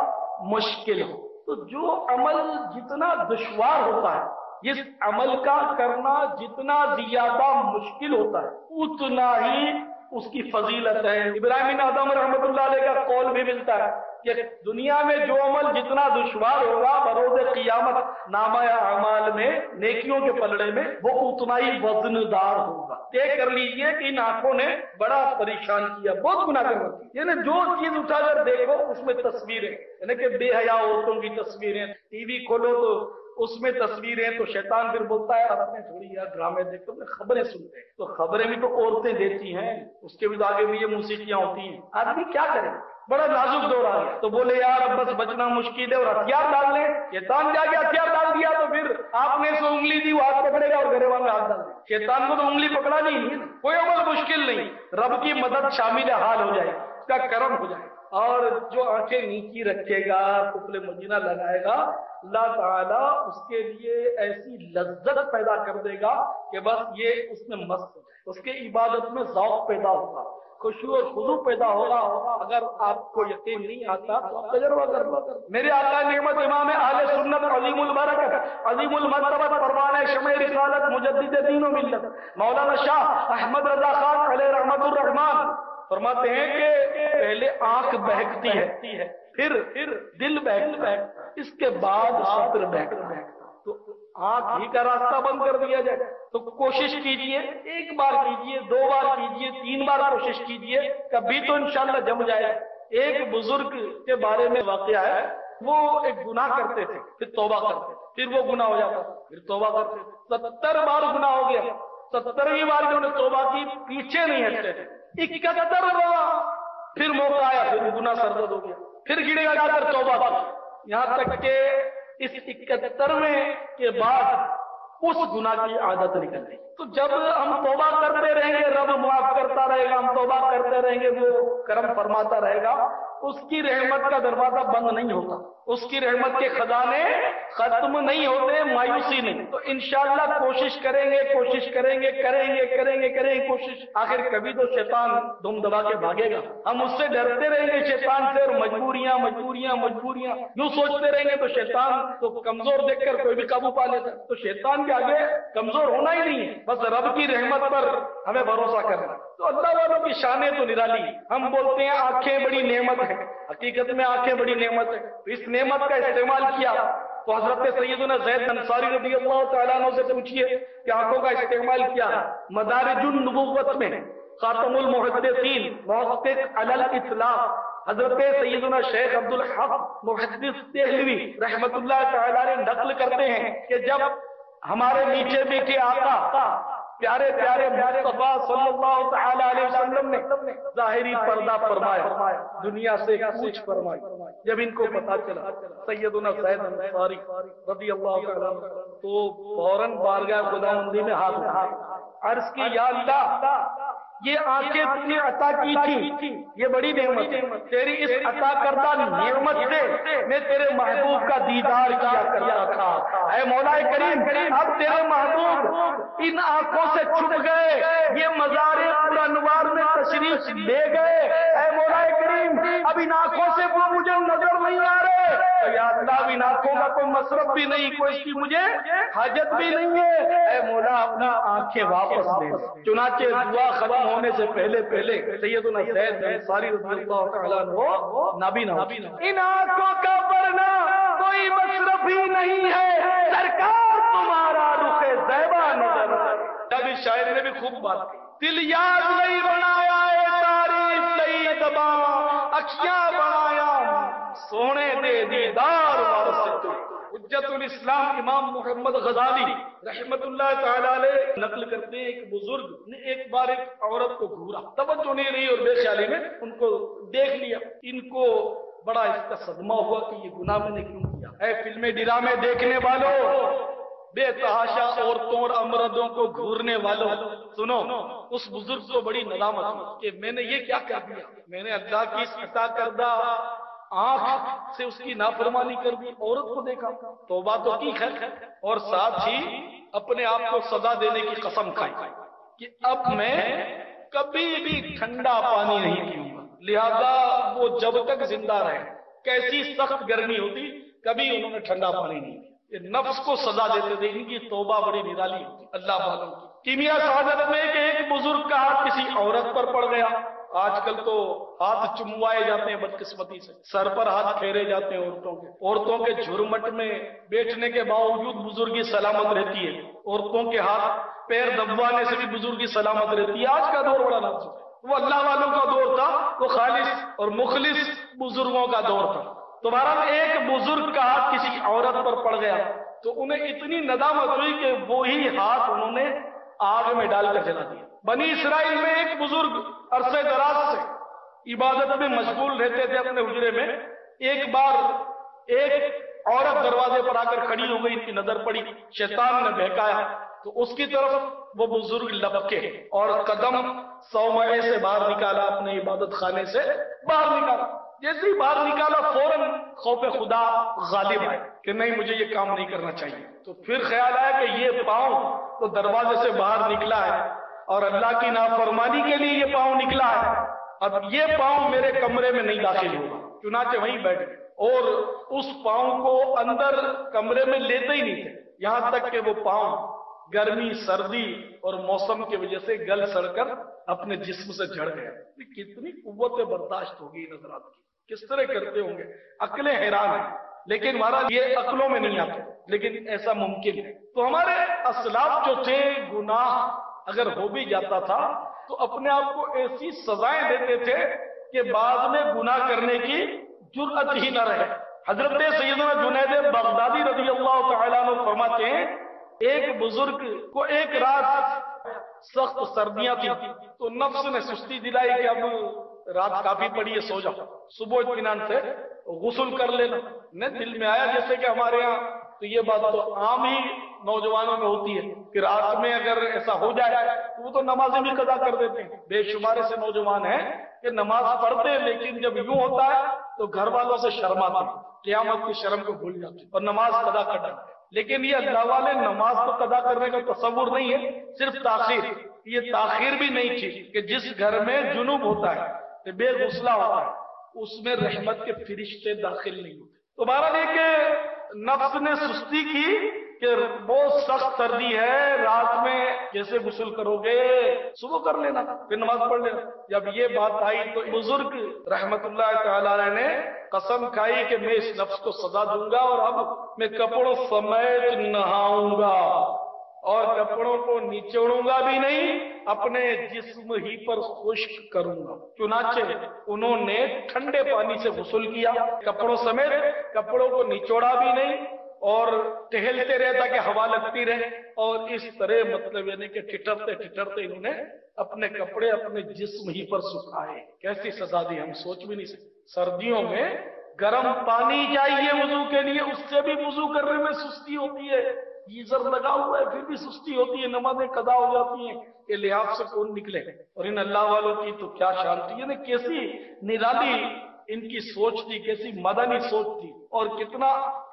مشکل ہو. تو جو عمل جتنا دشوار ہوتا ہے، جس عمل کا کرنا جتنا زیادہ مشکل ہوتا ہے، اتنا ہی اس کی فضیلت ہے. ابراہیم بن آدم رحمۃ اللہ علیہ کا قول بھی ملتا ہے کہ دنیا میں جو عمل جتنا دشوار ہوگا بروز قیامت نامہ اعمال میں نیکیوں کے پلڑے میں وہ اتنا ہی وزن دار ہوگا. طے کر لیجئے کہ ان آنکھوں نے بڑا پریشان کیا، بہت گناہ کر رکھی. یعنی جو چیز اٹھا کر دیکھو اس میں تصویریں، یعنی کہ بے حیا عورتوں کی تصویریں، ٹی وی کھولو تو اس میں تصویریں. تو شیطان پھر بولتا ہے آپ نے تھوڑی یار ڈرامے دیکھو، خبریں سنتے ہیں تو خبریں بھی تو عورتیں دیتی ہیں، اس کے بھی آگے بھی یہ موسیقیاں ہوتی ہیں. آدمی کیا کرے، بڑا نازک دور آ گیا. تو بولے یار اب بس بچنا مشکل ہے اور ہتھیار ڈال لیں. شیطان جا کے ہتھیار ڈال دیا تو پھر آپ نے سو انگلی دی وہ ہاتھ پکڑے گا اور گھر والے ہاتھ ڈال دیں. شیطان کو تو انگلی پکڑا نہیں ہے، کوئی عمل مشکل نہیں، رب کی مدد شامل حال ہو جائے، اس کا کرم ہو جائے. اور جو آنکھیں نیچی رکھے گا، قفل مدینہ لگائے گا، اللہ تعالیٰ اس کے لیے ایسی لذت پیدا کر دے گا کہ بس یہ اس میں مست ہو جائے. اس کے عبادت میں ذوق پیدا ہوگا، خشوع اور خضوع پیدا ہوگا. اگر آپ کو یقین نہیں آتا تو آپ تجربہ کر لو. میرے آقا نعمت امام اہل سنت عظیم البرکت عظیم المرتبت پروانہ شمع رسالت مجدد دین و ملت مولانا شاہ احمد رضا خان علیہ رحمت الرحمان فرماتے ہیں کہ پہلے آنکھ بہکتی ہے، پھر پھر دل بہکتا ہے، اس کے بعد صدر بہکتا ہے. تو آنکھ ہی کا راستہ بند کر دیا جائے. تو کوشش کیجئے، ایک بار کیجئے، دو بار کیجئے، تین بار کوشش کیجئے، کبھی تو انشاءاللہ جم جائے. ایک بزرگ کے بارے میں واقعہ ہے، وہ ایک گناہ کرتے تھے، پھر توبہ کرتے، پھر وہ گناہ ہو جاتا، پھر توبہ کرتے، ستر بار گناہ ہو گیا، سترویں بار انہوں نے توبہ کی، پیچھے نہیں ہٹتے تھے، اکہتر بار پھر موقع آیا، پھر گناہ سرزد ہو گیا، پھر گڑے گا کر توبہ کی، یہاں تک کہ اس اکہترویں کے بعد اس گناہ کی عادت نکل گئی۔ تو جب ہم توبہ کرتے رہیں گے، رب معاف کرتا رہے گا، ہم توبہ کرتے رہیں گے، وہ کرم فرماتا رہے گا، اس کی رحمت کا دروازہ بند نہیں ہوتا، اس کی رحمت کے خزانے ختم نہیں ہوتے، مایوسی نہیں۔ تو انشاءاللہ کوشش کریں گے کوشش کریں گے کریں گے کریں گے کریں گے کوشش، آخر کبھی تو شیطان دم دبا کے بھاگے گا، ہم اس سے ڈرتے رہیں گے شیطان سے، اور مجبوریاں مجبوریاں مجبوریاں یوں سوچتے رہیں گے، تو شیطان تو کمزور دیکھ کر کوئی بھی قابو پا لیتا ہے، تو شیطان کے آگے کمزور ہونا ہی نہیں ہے، بس رب کی رحمت پر ہمیں بھروسہ کرنا۔ تو اللہ والوں کی شانیں تو نرالی، ہم بولتے ہیں آنکھیں بڑی نعمت ہے، حقیقت میں آنکھیں بڑی نعمت ہے، تو اس نعمت کا استعمال کیا تو حضرت سیدنا زید انصاری رضی اللہ تعالیٰ عنہ سے پوچھئے کہ آنکھوں کا استعمال کیا ہے؟ مدارج النبوت میں خاتم المحدثین محقق علی الاطلاق حضرت سیدنا شیخ عبدالحق محدث دہلوی رحمت اللہ تعالیٰ نے نقل کرتے ہیں کہ جب ہمارے نیچے بیٹھے آقا پیارے پیارے مصطفیٰ صلی اللہ تعالی علیہ وسلم نے ظاہری پردہ فرمایا، دنیا سے کوچ فرمائی، جب ان کو پتا چلا سیدنا زید انصاری رضی اللہ تعالی عنہ تو فوراً بارگاہ خداوندی میں ہاتھ اٹھائے، عرض کی یا اللہ یہ آنکھیں تجھے عطا کی تھی، یہ بڑی نعمت ہے، تیری اس عطا کردہ نعمت سے میں تیرے محبوب کا دیدار کیا کرتا تھا، اے مولا کریم اب تیرے محبوب ان آنکھوں سے چھپ گئے، یہ مزار پرانوار میں تشریف لے گئے، اے مولا کریم اب ان آنکھوں سے وہ مجھے نظر نہیں آ رہے، تو یا اللہ ان آنکھوں کا کوئی مصرف بھی نہیں، کوئی اس کی مجھے حاجت بھی نہیں ہے، اے مولا اپنی آنکھیں واپس دے۔ چنانچہ دعا ختم ہونے سے پہلے پہلے سیدنا زید انصاری رضی اللہ تعالیٰ عنہ نابینا ہو، ان آنکھوں کا ورنہ کوئی مصرف ہی نہیں ہے، سرکار تمہارا رخ زیبا نظر آئے۔ جب اس شاعر نے بھی خوب بات کی، دل یاد نہیں بنایا ہے تعریف نہیں دبا، اکھیاں بنایا سونے دے دیدار وارث تو۔ حجت الاسلام امام محمد غزالی رحمت اللہ تعالی علیہ نقل کرتے ہیں ایک بزرگ نے ایک بار ایک عورت کو گھورا، توجہ نہیں رہی اور بے خیالی میں ان کو دیکھ لیا، ان کو بڑا اس کا صدمہ ہوا کہ یہ گناہ میں نے کیوں کیا۔ اے فلمیں ڈرامے دیکھنے والوں، بے تحاشا عورتوں اور امردوں کو گھورنے والوں، سنو اس بزرگ کو بڑی ندامت ہوئی کہ میں نے یہ کیا کر دیا، میں نے اللہ کی اس عطا کردہ آنکھ سے اس کی نافرمانی کر دی، عورت کو دیکھا، توبہ تو کی خیر، اور ساتھ ہی اپنے آپ کو سزا دینے کی قسم کھائی کہ اب میں کبھی بھی ٹھنڈا پانی نہیں پیوں گا، لہذا وہ جب تک زندہ رہے کیسی سخت گرمی ہوتی کبھی انہوں نے ٹھنڈا پانی نہیں پیا، یہ نفس کو سزا دیتے تھے، ان کی توبہ بڑی نرالی ہوتی اللہ والوں کی۔ کیمیا سعادت میں کہ ایک بزرگ کا ہاتھ کسی عورت پر پڑ گیا، آج کل تو ہاتھ چموائے جاتے ہیں بدقسمتی سے، سر پر ہاتھ پھیرے جاتے ہیں عورتوں کے، عورتوں کے جھرمٹ میں بیٹھنے کے باوجود بزرگی سلامت رہتی ہے، عورتوں کے ہاتھ پیر دبوانے سے بھی بزرگی سلامت رہتی ہے۔ آج کا دور بڑا نازک ہے، وہ اللہ والوں کا دور تھا، وہ خالص اور مخلص بزرگوں کا دور تھا۔ تو بہرحال ایک بزرگ کا ہاتھ کسی عورت پر پڑ گیا تو انہیں اتنی ندامت ہوئی کہ وہی ہاتھ انہوں نے آگ میں ڈال کر جلا دیا۔ بنی اسرائیل میں ایک بزرگ عرصے دراز سے عبادت میں مشغول رہتے تھے اپنے حجرے میں، ایک بار ایک عورت دروازے پر آ کر کھڑی ہو گئی، ان کی نظر پڑی، شیطان نے بہکایا تو اس کی طرف وہ بزرگ لپکے اور قدم صومعے سے باہر نکالا، اپنے عبادت خانے سے باہر نکالا، جیسے ہی باہر نکالا فوراً خوف خدا غالب آئے کہ نہیں مجھے یہ کام نہیں کرنا چاہیے، تو پھر خیال آیا کہ یہ پاؤں تو دروازے سے باہر نکلا ہے اور اللہ کی نافرمانی کے لیے یہ پاؤں نکلا ہے، اب یہ پاؤں میرے کمرے میں نہیں داخل ہوگا، چنانچہ وہیں بیٹھ گئے اور اس پاؤں کو اندر کمرے میں لیتے ہی نہیں تھے، یہاں تک کہ وہ پاؤں گرمی سردی اور موسم کی وجہ سے گل سڑ کر اپنے جسم سے جھڑ گیا۔ کتنی قوت برداشت ہوگی ان حضرات کی، کس طرح کرتے ہوں گے، عقلیں حیران ہیں، لیکن ہمارا یہ عقلوں میں نہیں آتا، لیکن ایسا ممکن ہے۔ تو ہمارے اسلاف جو تھے گناہ اگر ہو بھی جاتا تھا تو اپنے آپ کو ایسی سزائیں دیتے تھے کہ بعد میں گناہ کرنے کی جرأت ہی نہ رہے۔ حضرت سیدنا جنید بغدادی رضی اللہ تعالیٰ عنہ فرماتے ہیں ایک بزرگ کو ایک رات سخت سردیاں تھی تو نفس نے سستی دلائی کہ اب رات کافی پڑی ہے، سو جاؤ، صبح اطمینان سے غسل کر لینا۔ نے دل میں آیا جیسے کہ ہمارے یہاں تو یہ بات تو عام ہی نوجوانوں میں ہوتی ہے کہ رات میں اگر ایسا ہو جائے تو وہ تو نمازیں بھی قضا کر دیتے ہیں۔ بے شمار سے نوجوان ہیں کہ نماز پڑھتے ہیں لیکن جب یوں ہوتا ہے تو گھر والوں سے شرماتے ہیں، قیامت کی شرم کو بھول جاتے ہیں اور نماز قضا کر ڈالتے ہیں۔ لیکن یہ اللہ والے نماز کو قضا کرنے کا تصور نہیں ہے، صرف تاخیر۔ یہ تاخیر بھی نہیں تھی کہ جس گھر میں جنوب ہوتا ہے، بے غسلہ ہوتا ہے، اس میں رحمت کے فرشتے داخل نہیں ہوتے۔ تو بہرحال یہ کہ نفس نے سستی کی کہ بہت سخت سردی ہے، رات میں جیسے غسل کرو گے صبح کر لینا، پھر نماز پڑھ لینا۔ جب یہ بات آئی تو بزرگ رحمت اللہ تعالیٰ نے قسم کھائی کہ میں اس نفس کو سزا دوں گا اور اب میں کپڑوں سمیت نہاؤں گا اور کپڑوں کو نچوڑوں گا بھی نہیں، اپنے جسم ہی پر خشک کروں گا۔ چنانچہ انہوں نے ٹھنڈے پانی سے غسل کیا، کپڑوں سمیت، کپڑوں کو نچوڑا بھی نہیں اور ٹہلتے رہے تاکہ ہوا لگتی رہے، اور اس طرح مطلب یعنی کہ ٹھٹرتے ٹھٹرتے انہوں نے اپنے کپڑے اپنے جسم ہی پر سکھائے۔ کیسی سزا دی ہم سوچ بھی نہیں سکتے۔ سردیوں میں گرم پانی چاہیے وضو کے لیے، اس سے بھی وضو کرنے میں سستی ہوتی ہے، گیزر لگا ہوا ہے پھر بھی سستی ہوتی ہے، نمازیں قضا ہو جاتی ہیں کہ لحاظ سے کون نکلے۔ اور ان اللہ والوں کی تو کیا شان تھی، یعنی کیسی نرالی ان کی سوچ تھی، کیسی مدنی سوچ تھی، اور کتنا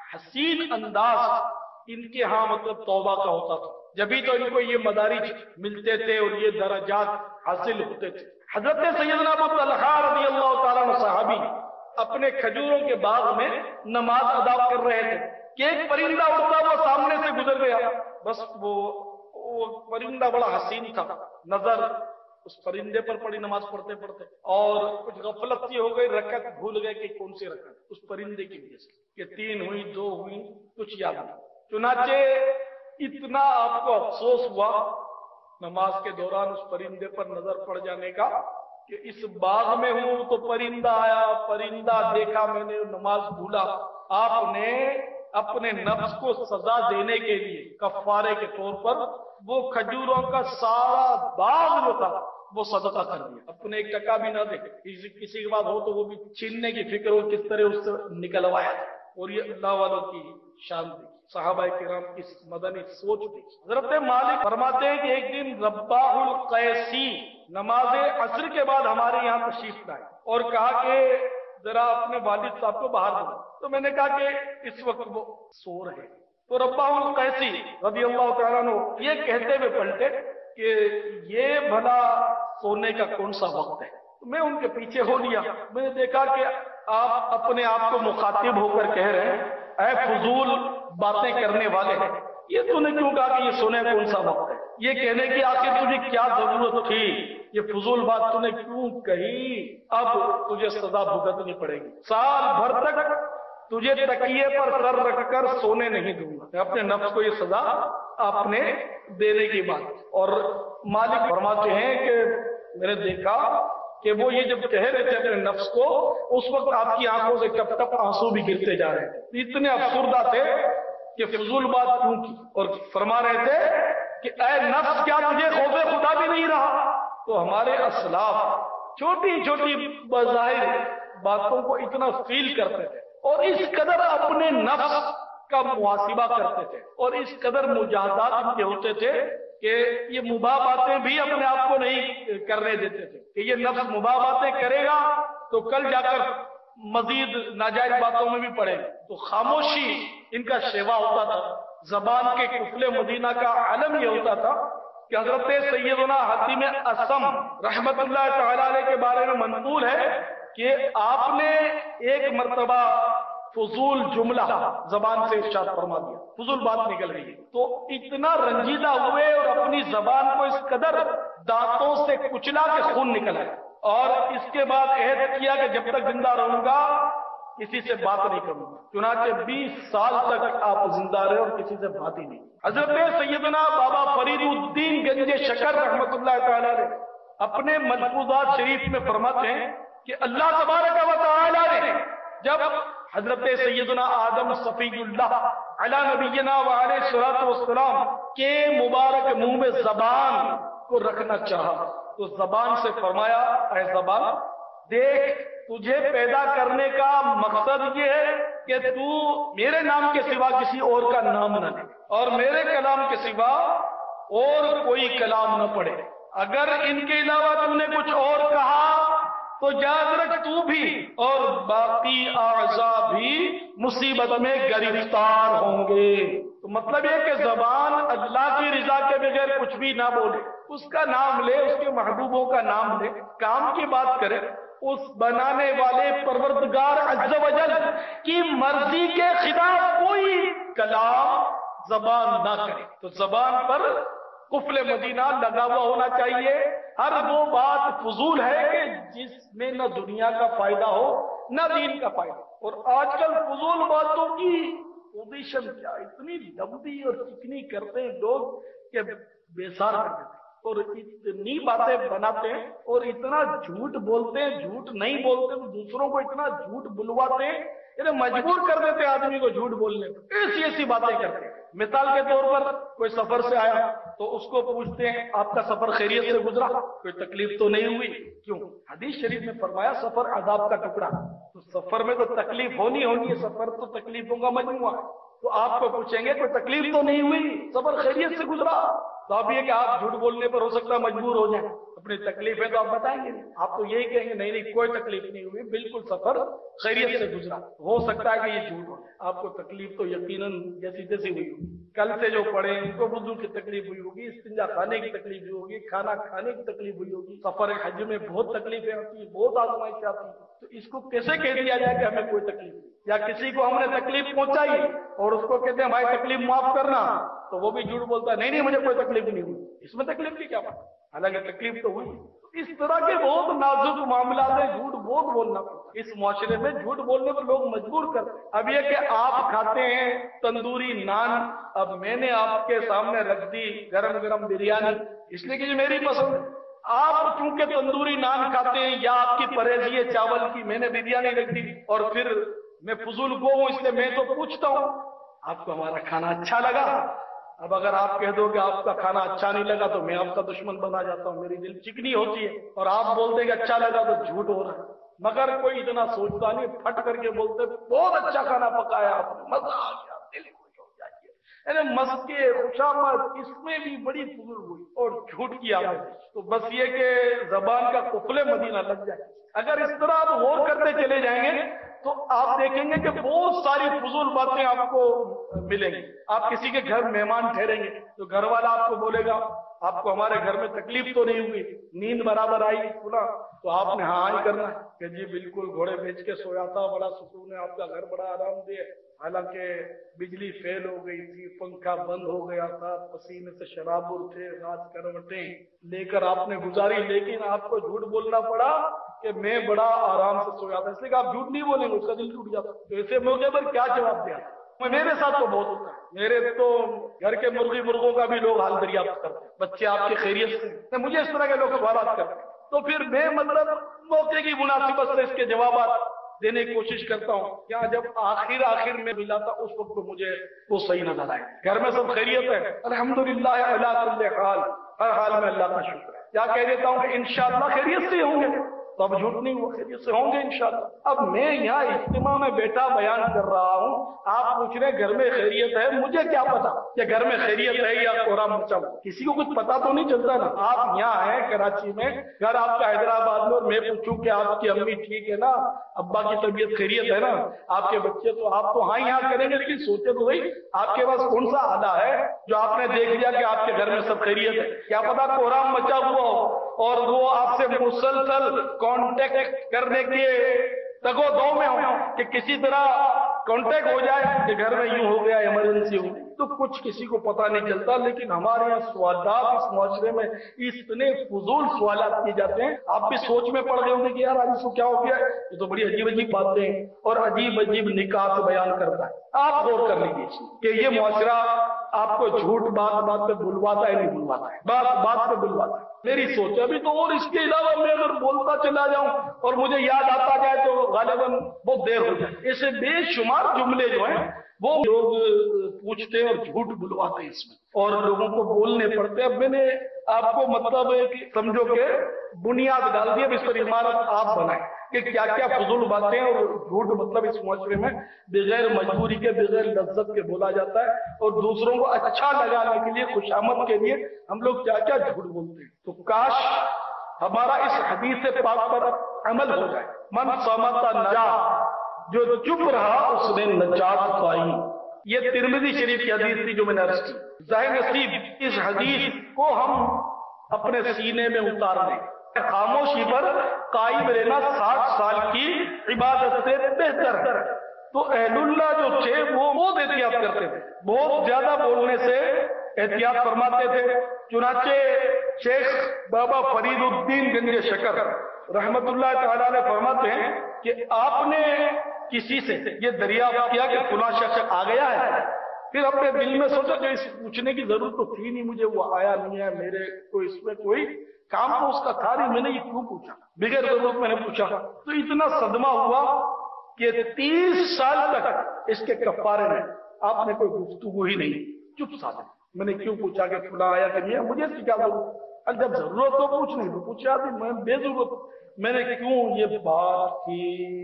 حسین انداز ان کے ہاں مطلب توبہ کا ہوتا تھا، جبھی تو ان کو یہ مدارج ملتے تھے اور یہ درجات حاصل ہوتے تھے۔ حضرت سیدنا ابو طلحہ رضی اللہ تعالیٰ عنہ صحابی اپنے کھجوروں کے باغ میں نماز ادا کر رہے تھے کہ ایک پرندہ اڑتا وہ سامنے سے گزر گیا۔ بس وہ وہ پرندہ بڑا حسین تھا، نظر اس پرندے پر پڑی نماز پڑھتے پڑھتے، اور کچھ غفلت سی ہو گئی، رکعت بھول گئے کہ کون سی رکعت، اس پرندے کی وجہ سے کہ تین ہوئی دو ہوئی کچھ یاد نہیں۔ چنانچہ اتنا آپ کو افسوس ہوا نماز کے دوران اس پرندے پر نظر پڑ جانے کا کہ اس باغ میں ہوں تو پرندہ آیا، پرندہ دیکھا میں نے، نماز بھولا۔ آپ نے اپنے نفس کو سزا دینے کے لیے کفارے کے طور پر وہ کھجوروں کا سارا باغ جو تھا وہ صدقہ کر دیا، اپنے ایک ٹکا بھی نہ دے، کسی کے بعد ہو تو وہ بھی چھیننے کی فکر ہو، کس طرح اس سے نکلوایا۔ اور یہ اللہ والوں کی شان تھی، صحابہ کرام کی مدنی سوچ تھی۔ حضرت مالک فرماتے ہیں کہ ایک دن رباح القیسی نماز عصر کے بعد ہمارے یہاں تشریف لائے اور کہا کہ ذرا اپنے والد صاحب کو باہر بلا۔ تو میں نے کہا کہ اس وقت وہ سو رہے، تو رباح القیسی رضی اللہ تعالیٰ عنہ یہ کہتے ہوئے پلٹے کہ یہ بھلا سونے کا کون سا وقت ہے؟ میں ان کے پیچھے ہو لیا، میں نے دیکھا کہ آپ اپنے آپ کو مخاطب ہو کر کہہ رہے ہیں اے فضول باتیں کرنے والے، یہ تو نے کیوں کہا کہ یہ سونے کا کون سا وقت ہے؟ یہ کہنے کی آخر تجھے کیا ضرورت تھی؟ یہ فضول بات تو نے کیوں کہی؟ اب تجھے سزا بھگتنی پڑے گی، سال بھر تک تجھے تکیے پر سر رکھ کر سونے نہیں دوں گا۔ اپنے نفس کو یہ سزا آپ نے دینے کی بات۔ اور مالک فرماتے ہیں کہ میں نے دیکھا کہ وہ یہ جب کہہ رہے تھے اپنے نفس کو، اس وقت آپ کی آنکھوں سے ٹپ ٹپ آنسو بھی گرتے جا رہے تھے، اتنے افسردہ تھے کہ فضول بات کیوں کی، اور فرما رہے تھے کہ اے نفس کیا تجھے خوف خدا بھی نہیں رہا؟ تو ہمارے اسلاف چھوٹی چھوٹی بظاہر باتوں کو اتنا فیل کرتے تھے اور اس قدر اپنے نفس کا محاسبہ کرتے تھے اور اس قدر مجاہدات ان کے ہوتے تھے کہ یہ مباح باتیں بھی اپنے آپ کو نہیں کرنے دیتے تھے کہ یہ نفس مباح باتیں کرے گا تو کل جا کر مزید ناجائز باتوں میں بھی پڑے گا۔ تو خاموشی ان کا شیوا ہوتا تھا۔ زبان کے قفل مدینہ کا علم یہ ہوتا تھا کہ حضرت سیدنا حاتم اصم رحمت اللہ تعالی علیہ کے بارے میں منقول ہے کہ آپ نے ایک مرتبہ فضول جملہ زبان سے ارشاد فرما دیا، فضول بات نکل گئی، تو اتنا رنجیدہ ہوئے اور اپنی زبان کو اس قدر دانتوں سے کچلا کے خون نکل آیا، اور اس کے بعد عہد کیا کہ جب تک زندہ رہوں گا کسی سے بات نہیں کروں گا۔ چنانچہ بیس سال تک آپ زندہ رہے اور کسی سے بات ہی نہیں۔ حضرت سیدنا بابا فرید الدین گنج شکر رحمت اللہ تعالی علیہ اپنے ملفوظات شریف میں فرماتے ہیں کہ اللہ تبارک و تعالی نے جب حضرت سیدنا آدم صفی اللہ علی نبینا وعلیہ الصلوۃ والسلام کے مبارک منہ میں زبان کو رکھنا چاہا تو زبان سے فرمایا اے زبان دیکھ تجھے پیدا کرنے کا مقصد یہ ہے کہ تو میرے نام کے سوا کسی اور کا نام نہ لے اور میرے کلام کے سوا اور کوئی کلام نہ پڑھے، اگر ان کے علاوہ تو نے کچھ اور کہا تو یاد رکھ تو بھی اور باقی اعضاء بھی مصیبت میں گرفتار ہوں گے۔ تو مطلب یہ کہ زبان اللہ کی رضا کے بغیر کچھ بھی نہ بولے، اس کا نام لے، اس کے محبوبوں کا نام لے، کام کی بات کرے، اس بنانے والے پروردگار عز و جل کی مرضی کے خلاف کوئی کلام زبان نہ کرے۔ تو زبان پر قفل مدینہ لگا ہوا ہونا چاہیے، ہر وہ بات فضول ہے کہ جس میں نہ دنیا کا فائدہ ہو نہ دین کا فائدہ۔ اور آج کل فضول باتوں کی پوزیشن کیا اتنی لمبی اور چکنی کرتے ہیں لوگ کہ بیزار کر دیتے ہیں اور اتنی باتیں بناتے ہیں اور اتنا جھوٹ بولتے ہیں، جھوٹ نہیں بولتے تو دوسروں کو اتنا جھوٹ بلواتے ہیں، انہیں مجبور کر دیتے ہیں آدمی کو جھوٹ بولنے پر، ایسی ایسی باتیں کرتے ہیں۔ مثال کے طور پر کوئی سفر سے آیا تو اس کو پوچھتے ہیں آپ کا سفر خیریت سے گزرا، کوئی تکلیف تو نہیں ہوئی؟ کیوں؟ حدیث شریف میں فرمایا سفر عذاب کا ٹکڑا، تو سفر میں تو تکلیف ہونی ہونی ہے، سفر تو تکلیفوں کا مجموعہ ہے۔ تو آپ کو پوچھیں گے کوئی تکلیف تو نہیں ہوئی، سفر خیریت سے گزرا، تو آپ یہ کہ آپ جھوٹ بولنے پر ہو سکتا ہے مجبور ہو جائیں، اپنی تکلیفیں تو آپ بتائیں گے نہیں، آپ تو یہی کہیں گے نہیں نہیں کوئی تکلیف نہیں ہوئی، بالکل سفر خیریت سے گزرا۔ ہو سکتا ہے کہ یہ جھوٹ ہو، آپ کو تکلیف تو یقیناً جیسی جیسی ہوئی ہوگی، کل سے جو پڑھے ان کو وضو کی تکلیف ہوئی ہوگی، استنجا کھانے کی تکلیف ہوئی ہوگی، کھانا کھانے کی تکلیف ہوئی ہوگی، سفر حج میں بہت تکلیفیں آتی ہیں، بہت آزمائشیں آتی ہیں، تو اس کو کیسے کہہ دیا جائے کہ ہمیں کوئی تکلیف نہیں؟ یا کسی کو ہم نے تکلیف پہنچائی اور اس کو کہتے ہیں بھائی تکلیف معاف کرنا، تو وہ بھی جھوٹ بولتا ہے نہیں نہیں مجھے کوئی تکلیف نہیں ہوئی، اس میں تکلیف کی کیا بات، حالانکہ تکلیف تو ہوئی۔ اس طرح کے بہت نازک معاملات ہیں، جھوٹ بہت بولنا پڑتا ہے، اس معاشرے میں جھوٹ بولنے پر لوگ مجبور کرتے ہیں۔ اب یہ کہ آپ کھاتے ہیں تندوری نان، اب میں نے آپ کے سامنے رکھ دی گرم گرم بریانی اس لیے کہ یہ میری پسند ہے، آپ چونکہ تندوری نان کھاتے ہیں یا آپ کی پرہیزی ہے چاول کی، میں نے بریانی رکھ دی اور پھر میں فضول گو ہوں اس لیے میں تو پوچھتا ہوں آپ کو ہمارا کھانا اچھا لگا؟ اب اگر آپ کہہ دو کہ آپ کا کھانا اچھا نہیں لگا تو میں آپ کا دشمن بنا جاتا ہوں، میری دل چکنی ہوتی ہے، اور آپ بولتے کہ اچھا لگا تو جھوٹ ہو رہا ہے۔ مگر کوئی اتنا سوچتا نہیں، پھٹ کر کے بولتے بہت اچھا کھانا پکایا آپ نے، مزہ آ گیا، دل خوش ہو جائیے، یعنی مسکے خوشامد اس میں بھی بڑی فضول ہوئی اور جھوٹ کی آواز۔ تو بس یہ کہ زبان کا قفل مدینہ لگ جائے، اگر اس طرح آپ غور کرتے چلے جائیں گے تو آپ دیکھیں گے کہ بہت ساری فضول باتیں آپ کو ملیں گی۔ آپ کسی کے گھر مہمان ٹھہریں گے تو گھر والا آپ کو بولے گا آپ کو ہمارے گھر میں تکلیف تو نہیں ہوئی، نیند برابر آئی سنا، تو آپ نے ہاں ہی کرنا ہے کہ جی بالکل گھوڑے بیچ کے سویا تھا، بڑا سکون ہے، آپ کا گھر بڑا آرام دہ ہے، حالانکہ بجلی فیل ہو گئی تھی، پنکھا بند ہو گیا تھا، پسینے سے شرابور تھے، رات کروٹیں لے کر آپ نے گزاری، لیکن آپ کو جھوٹ بولنا پڑا کہ میں بڑا آرام سے سویا تھا، اس لیے کہ آپ جھوٹ نہیں بولیں گے، اس کا دل ٹوٹ جاتا۔ تو ایسے موقع پر کیا جواب دیا؟ میرے ساتھ تو بہت ہوتا ہے، میرے تو گھر کے مرغی مرغوں کا بھی لوگ حال دریافت کرتے ہیں، بچے آپ کی خیریت سے، مجھے اس طرح کے لوگ سوالات کرتے ہیں، تو پھر میں مطلب موقع کی مناسبت سے اس کے جوابات دینے کی کوشش کرتا ہوں، کیا جب آخر آخر میں ملا تھا اس وقت تو مجھے وہ صحیح نظر آئے، گھر میں سب خیریت ہے الحمدللہ علی کل حال، ہر حال میں اللہ کا شکر ہے، کیا کہہ دیتا ہوں کہ انشاءاللہ خیریت سے ہوں گے، تو اب جھوٹ نہیں ہوا، خیریت سے ہوں گے انشاءاللہ۔ اب میں یہاں اجتماع میں بیٹھا بیان کر رہا ہوں، آپ پوچھ رہے گھر میں خیریت ہے، مجھے کیا پتا کہ گھر میں خیریت ہے یا کوہرام مچا ہوا، کسی کو کچھ پتا تو نہیں چلتا نا۔ آپ یہاں ہیں کراچی میں، گھر آپ کا حیدرآباد میں، اور میں پوچھوں کہ آپ کی امی ٹھیک ہے نا، ابا کی طبیعت خیریت ہے نا، آپ کے بچے، تو آپ تو ہاں یہاں کریں گے، لیکن سوچے تو صحیح آپ کے پاس کون سا آلہ ہے جو آپ نے دیکھ لیا کہ آپ کے گھر میں سب خیریت ہے؟ کیا پتا کوہرام مچا ہوا ہو اور وہ آپ سے مسلسل کانٹیکٹ کرنے کے تگو دو میں ہو کہ کسی طرح کانٹیکٹ ہو جائے کہ گھر میں یوں ہو گیا، ایمرجنسی ہو گئی۔ تو کچھ کسی کو پتہ نہیں چلتا، لیکن ہمارے یہاں سوالات اس معاشرے میں اتنے فضول سوالات کیے جاتے ہیں، آپ بھی سوچ میں پڑ گئے ہوں گے کہ یار آج اس کو کیا ہو گیا، یہ تو بڑی عجیب عجیب باتیں اور عجیب عجیب نکات بیان کرتا ہے۔ آپ غور کر لیجیے کہ یہ معاشرہ آپ کو جھوٹ بات بات پہ بلواتا ہے نہیں بلواتا ہے، بات بات پہ بلواتا ہے۔ میری سوچ ہے ابھی تو، اور اس کے علاوہ میں اگر بولتا چلا جاؤں اور مجھے یاد آتا جائے تو غالباً بہت دیر ہو جائے۔ ایسے بے شمار جملے جو ہیں وہ لوگ پوچھتے ہیں اور جھوٹ بلواتے ہیں اس میں، اور لوگوں کو بولنے پڑتے ہیں۔ اب میں نے آپ کو مطلب سمجھو کہ بنیاد ڈال دی، اب اس پر عمارت آپ بنائیں کہ کیا کیا فضول باتیں اور جھوٹ مطلب اس معاشرے میں بغیر مجبوری کے، بغیر لذت کے بولا جاتا ہے، اور دوسروں کو اچھا لگانے کے لیے، خوشامد کے لیے ہم لوگ کیا کیا جھوٹ بولتے ہیں۔ تو کاش ہمارا اس حدیث پاک پر عمل ہو جائے، من صمت نجا، جو چپ رہا اس نے نجات پائی۔ یہ ترمذی شریف کی حدیث تھی جو میں نے عرض کی۔ ظاہر نصیب اس حدیث کو ہم اپنے سینے میں اتار دیں۔ خاموشی پر قائم رہنا ساٹھ سال کی عبادت سے بہتر ہے۔ تو اہل اللہ جو تھے وہ بہت احتیاط کرتے تھے، بہت زیادہ بولنے سے احتیاط فرماتے تھے۔ چنانچہ شیخ بابا فرید الدین گنج شکر رحمت اللہ تعالیٰ نے فرماتے ہیں کہ آپ نے کسی سے یہ دریافت کیا کہ فلاں شخص آ گیا ہے، پھر اپنے دل میں سوچا کہ اس پوچھنے کی ضرورت تو تھی نہیں مجھے، وہ آیا نہیں ہے، میرے کو اس میں کوئی کام تو اس کا تھا نہیں، میں نے یہ کیوں پوچھا، بغیر ضرورت میں نے پوچھا۔ تو اتنا صدمہ ہوا کہ تیس سال تک اس کے کفارے میں آپ نے کوئی گفتگو ہی نہیں، چپ سادہ۔ میں نے کیوں پوچھا کہ فلاں آیا کہ نہیں، مجھے اس کی کیا ضرورت، جب ضرورت تو پوچھ نہیں تو پوچھا تھی، میں بے ضرورت میں نے کیوں یہ بات کی۔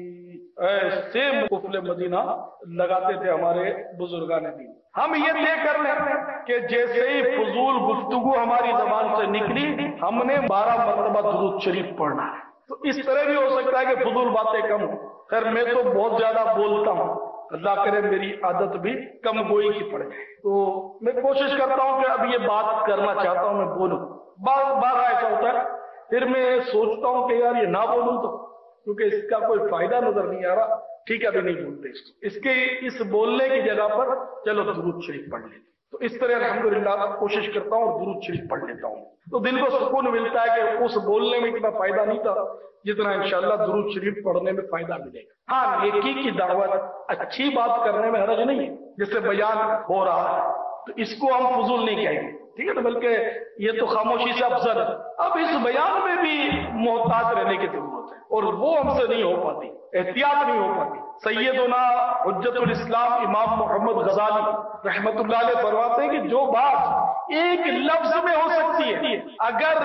ایسے قفل مدینہ لگاتے تھے ہمارے بزرگان دین۔ ہم یہ طے کر لیں کہ جیسے ہی فضول گفتگو ہماری زبان سے نکلی ہم نے بارہ مرتبہ درود شریف پڑھنا ہے۔ تو اس طرح بھی ہو سکتا ہے کہ فضول باتیں کم ہوں۔ خیر میں تو بہت زیادہ بولتا ہوں، اللہ کرے میری عادت بھی کم گوئی کی پڑے۔ تو میں کوشش کرتا ہوں کہ اب یہ بات کرنا چاہتا ہوں میں بولوں، بار بار ایسا ہوتا ہے، پھر میں سوچتا ہوں کہ یار یہ نہ بولوں تو، کیونکہ اس کا کوئی فائدہ نظر نہیں آ رہا، ٹھیک ہے ابھی نہیں بولتے اس کو، اس کے اس بولنے کی جگہ پر چلو درود شریف پڑھ لیتے۔ تو اس طرح الحمدللہ کوشش کرتا ہوں اور درود شریف پڑھ لیتا ہوں، تو دل کو سکون ملتا ہے کہ اس بولنے میں اتنا فائدہ نہیں تھا جتنا انشاءاللہ درود شریف پڑھنے میں فائدہ ملے گا۔ ہاں نیکی کی دعوت، اچھی بات کرنے میں حرج نہیں ہے، جس سے بیان ہو رہا ہے تو اس کو ہم فضول نہیں کہیں گے، ٹھیک ہے نا، بلکہ یہ تو خاموشی سے افضل ہے۔ اب اس بیان میں بھی محتاط رہنے کی ضرورت ہے، اور وہ ہم سے نہیں ہو پاتی، احتیاط نہیں ہو پاتی۔ سیدنا حجت الاسلام امام محمد غزالی رحمت اللہ علیہ فرماتے ہیں کہ جو بات ایک لفظ میں ہو سکتی ہے، اگر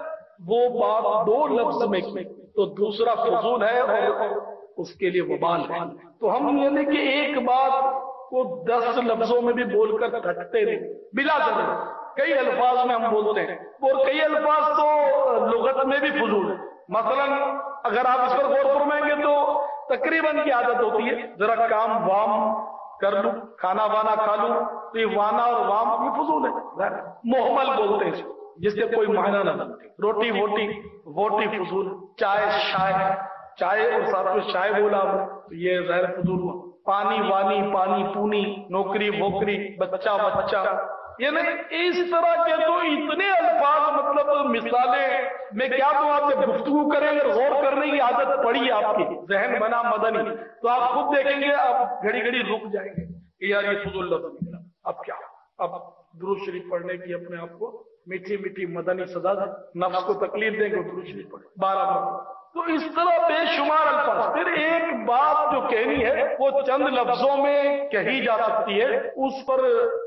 وہ بات دو لفظ میں تو دوسرا فضول ہے اور اس کے لیے وبال ہے۔ تو ہم یعنی کہ ایک بات کو دس لفظوں میں بھی بول کر تھکتے نہیں، بلا ضرورت کئی الفاظ میں ہم بولتے ہیں، اور کئی الفاظ تو لغت میں بھی فضول ہے۔ مثلا اگر آپ اس پر غور فرمائیں گے تو تقریباً کی عادت ہوتی ہے ذرا کام وام کر لوں، کھانا وانا کھا لوں، تو یہ وانا اور وام یہ فضول ہے، محمل بولتے ہیں جس سے کوئی معنی نہ بنتے۔ روٹی ووٹی ووٹی فضول، چائے شائے چائے اور ساتھ میں شائے بولا تو یہ ظاہر فضول ہوا۔ پانی وانی پانی پونی، نوکری ووکری، بچہ بچہ، یعنی اس طرح کے تو اتنے الفاظ، مطلب مثالیں میں کیا تو آپ سے گفتگو کریں اگر غور کرنے کی عادت پڑی آپ کی، ذہن بنا مدنی، تو آپ خود دیکھیں گے آپ گھڑی گھڑی رک جائیں گے کہ یار یہ فضول لفظ نکلا، اب کیا، اب درود شریف پڑھنے کی اپنے آپ کو میٹھی میٹھی مدنی سزا دیں، نفس کو تکلیف دیں کہ درود شریف پڑھیں بارہ مرتبہ۔ تو اس طرح بے شمار الفاظ، پھر ایک بات جو کہنی ہے وہ چند لفظوں میں کہی جا سکتی ہے، اس پر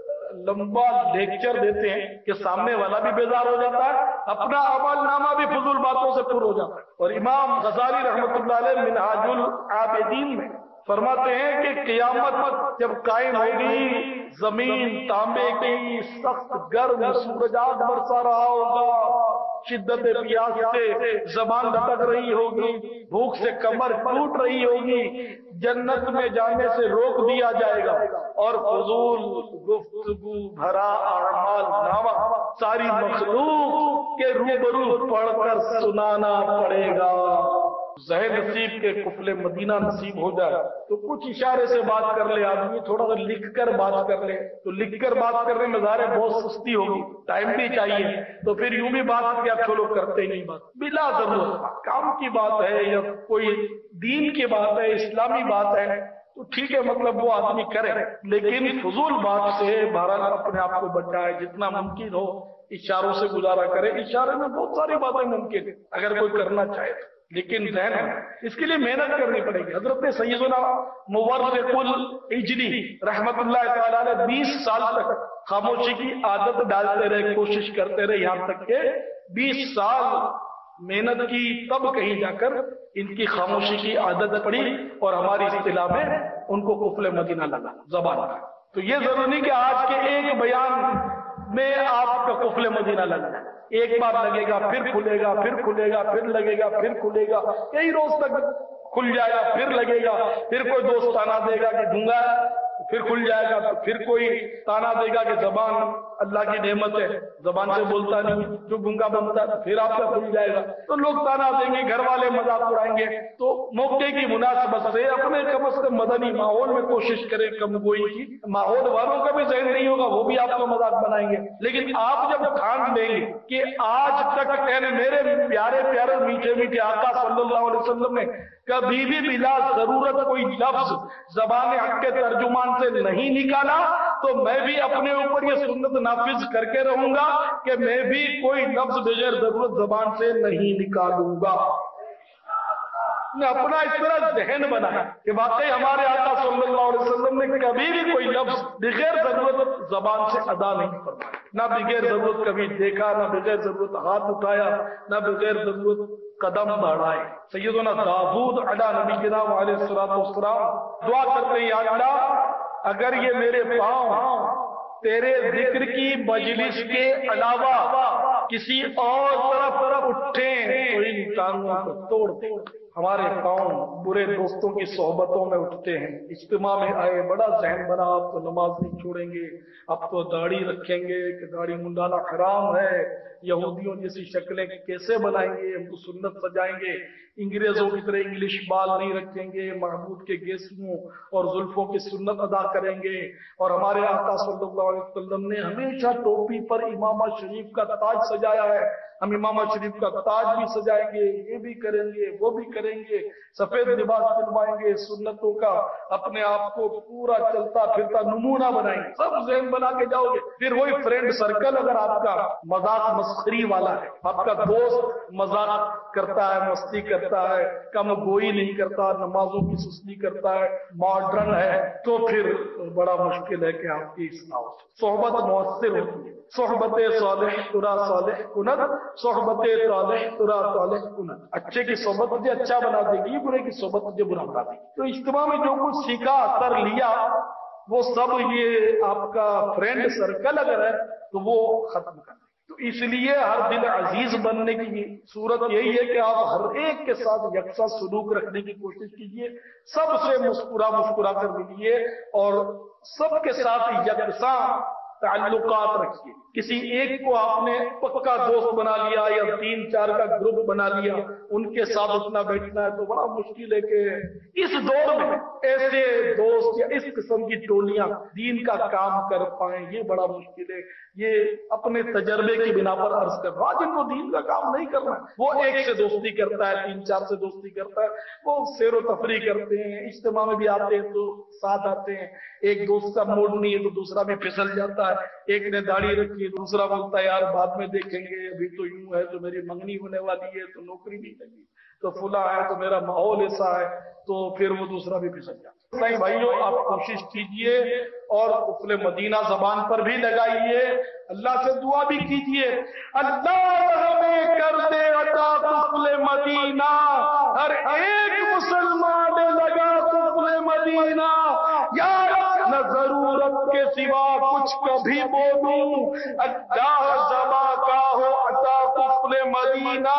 لمبا لیکچر دیتے ہیں کہ سامنے والا بھی بیزار ہو جاتا ہے، اپنا عمل نامہ بھی فضول باتوں سے پر ہو جاتا ہے۔ اور امام غزالی رحمۃ اللہ علیہ منہاج العابدین میں فرماتے ہیں کہ قیامت جب قائم ہوگی، زمین تانبے کی سخت گرم سورجات برسا رہا ہوگا، شدت پیاس سے زبان لٹک رہی ہوگی، بھوک سے کمر ٹوٹ رہی ہوگی، جنت میں جانے سے روک دیا جائے گا، اور فضول گفتگو بھرا اعمال نامہ ساری مخلوق کے روبرو پڑھ کر سنانا پڑے گا۔ ज़हर नसीब के कुफले मदीना नसीब हो जाए तो कुछ इशारे से बात कर ले आदमी, थोड़ा सा लिख कर बात कर ले। तो लिख कर बात करने में ज़ाहिर है बहुत सुस्ती होगी, टाइम भी चाहिए, तो फिर यूं भी बात किया आप चलो करते ही नहीं बात, बिला जरूरत काम की बात है या कोई दीन की बात है, इस्लामी बात है तो ठीक है, मतलब वो आदमी करे, लेकिन फजूल बात से बहरहाल अपने आप को बचाए, जितना मुमकिन हो इशारों से गुजारा करे। इशारे में बहुत सारी बातें मुमकिन है अगर कोई करना चाहे, लेकिन जहन इसके लिए मेहनत करनी पड़ेगी। हजरत सैयदना मुवर्रिकुल इजली रहमतुल्लाह तआला अलैह बीस साल तक खामोशी की आदत डालते रहे, कोशिश करते रहे, यहाँ तक के बीस साल मेहनत की, तब कहीं जाकर इनकी खामोशी की आदत पड़ी और हमारी इस्तिलाह में उनको कुफले मदीना लगा जबान का। तो ये जरूरी नहीं कि आज के एक बयान में आपका कुफले मदीना लगा, एक बार लगेगा फिर खुलेगा, फिर खुलेगा, फिर लगेगा, फिर खुलेगा, कई रोज तक खुल जाएगा, फिर लगेगा, फिर कोई दोस्त ताना देगा कि ढूंगा, फिर खुल जाएगा, तो फिर कोई ताना देगा कि जबान अल्लाह की नेमत है, जबान से बोलता नहीं, जो गूंगा बनता है, फिर आपका खुल जाएगा, तो लोग ताना देंगे, घर वाले मजाक उड़ाएंगे। तो मौके की मुनासिबत से अपने कम अज कम मदनी माहौल में कोशिश करें कम गोई की, माहौल वालों का भी जहन नहीं होगा, वो भी आपको मजाक बनाएंगे, लेकिन आप जब ठान लेंगे कि आज तक कहने मेरे प्यारे प्यारे मीठे मीठे आका सल्लल्लाहु अलैहि वसल्लम ने कभी भी बिला जरूरत कोई लफ्ज जबान हक के तर्जुमान से नहीं निकाला, तो मैं भी अपने ऊपर ये सुन्नत नाफिज करके रहूंगा कि मैं भी कोई लफ्ज बगैर जरूरत जबान से नहीं निकालूंगा। ने अपना इस तरह जहन बनाया कि वाकई हमारे आका सल्लल्लाहु अलैहि वसल्लम ने कभी भी कोई लफ्ज बगैर जरूरत जबान से अदा नहीं फरमाया, ना बगैर जरूरत कभी देखा, ना बगैर जरूरत हाथ उठाया, ना बगैर जरूरत कदम बढ़ाए। सैयदना दाऊद अला नबीना अलैहिस्सलातु वस्सलाम दुआ करते हैं, या अल्लाह अगर ये मेरे पांव तेरे जिक्र की मजलिस के अलावा किसी और तरफ तरफ उठे तो इन टांगों को तोड़ दे। हमारे पांव बुरे दोस्तों की सोहबतों में उठते हैं, इज्तिमा में आए, बड़ा जहन बना आप तो नमाज नहीं छोड़ेंगे, अब तो दाढ़ी रखेंगे कि दाढ़ी मुंडाना हराम है, यहूदियों जैसी शक्लें कैसे बनाएंगे, हम तो सुन्नत सजाएंगे, अंग्रेजों की तरह इंग्लिश बाल नहीं रखेंगे, महबूब के गेसुओं और जुल्फों की सुन्नत अदा करेंगे। और हमारे आका सल्लल्लाहु अलैहि वसल्लम ने हमेशा टोपी पर इमामा शरीफ का ताज सजाया है, हम इमामा शरीफ का ताज भी सजाएंगे, ये भी करेंगे, वो भी करेंगे, सफेद लिबास दिलवाएंगे, सुन्नतों का अपने आप को पूरा चलता फिरता नमूना बनाएंगे, सब ज़हन बना के जाओगे। फिर वही फ्रेंड सर्कल अगर आपका मजाक मस्खरी वाला है, आपका दोस्त मजाक करता है, मस्ती करता है, कम गोई नहीं करता, नमाजों की सुस्ती करता है, मॉडर्न है, तो फिर बड़ा मुश्किल है कि आपकी इस्लाह सोहबत मुअस्सिर होती है। सोहबत सालिह तुरा सालिह कुनत, सोहबत सालिह तुरा सालिह कुनत। अच्छे की सोहबत मुझे अच्छा बना देगी, बुरे की सोहबत मुझे बुरा बना देगी। तो इज्तिमा में जो कुछ सीखा कर लिया वो सब ये आपका फ्रेंड सर्कल अगर है तो वो खत्म कर दे। तो इसलिए हर दिल अजीज बनने की सूरत यही है कि आप हर एक के साथ यकसा सलूक रखने की कोशिश कीजिए, सबसे मुस्कुरा मुस्कुरा कर मिलिए और सबके साथ यकसा ताल्लुकात रखिए। किसी एक को आपने पक्का दोस्त बना लिया या तीन चार का ग्रुप बना लिया, उनके साथ उतना बैठना है तो बड़ा मुश्किल है कि इस दौर में ऐसे दोस्त या इस किस्म की टोलियां दीन का काम कर पाए, ये बड़ा मुश्किल है। ये अपने तजर्बे की बिना पर अर्ज कर रहा, जिनको दीन का काम नहीं करना है वो एक से दोस्ती करता है, तीन चार से दोस्ती करता है, वो सैरो तफरी करते हैं, इज्तिमा में भी आते हैं तो साथ आते हैं, एक दोस्त का मूड नहीं है तो दूसरा भी फिसल जाता है, एक ने दाढ़ी रखी है दूसरा बोलता है यार बाद में देखेंगे, अभी तो यूं है तो मेरी मंगनी होने वाली है तो नौकरी नहीं लगी, तो फुला है तो मेरा माहौल ऐसा है, तो फिर वो दूसरा भी फिसल जाता है। नहीं भाइयों, आप कोशिश कीजिए और कुफले मदीना जबान पर भी लगाइए, अल्लाह से दुआ भी कीजिए, अल्लाह हमें कर दे अता कुफले मदीना, हर एक मुसलमान ने लगा कुफले मदीना, यार न जरूरत के सिवा कुछ कभी बोलूं, अल्लाह जमा का हो अता कुफले मदीना,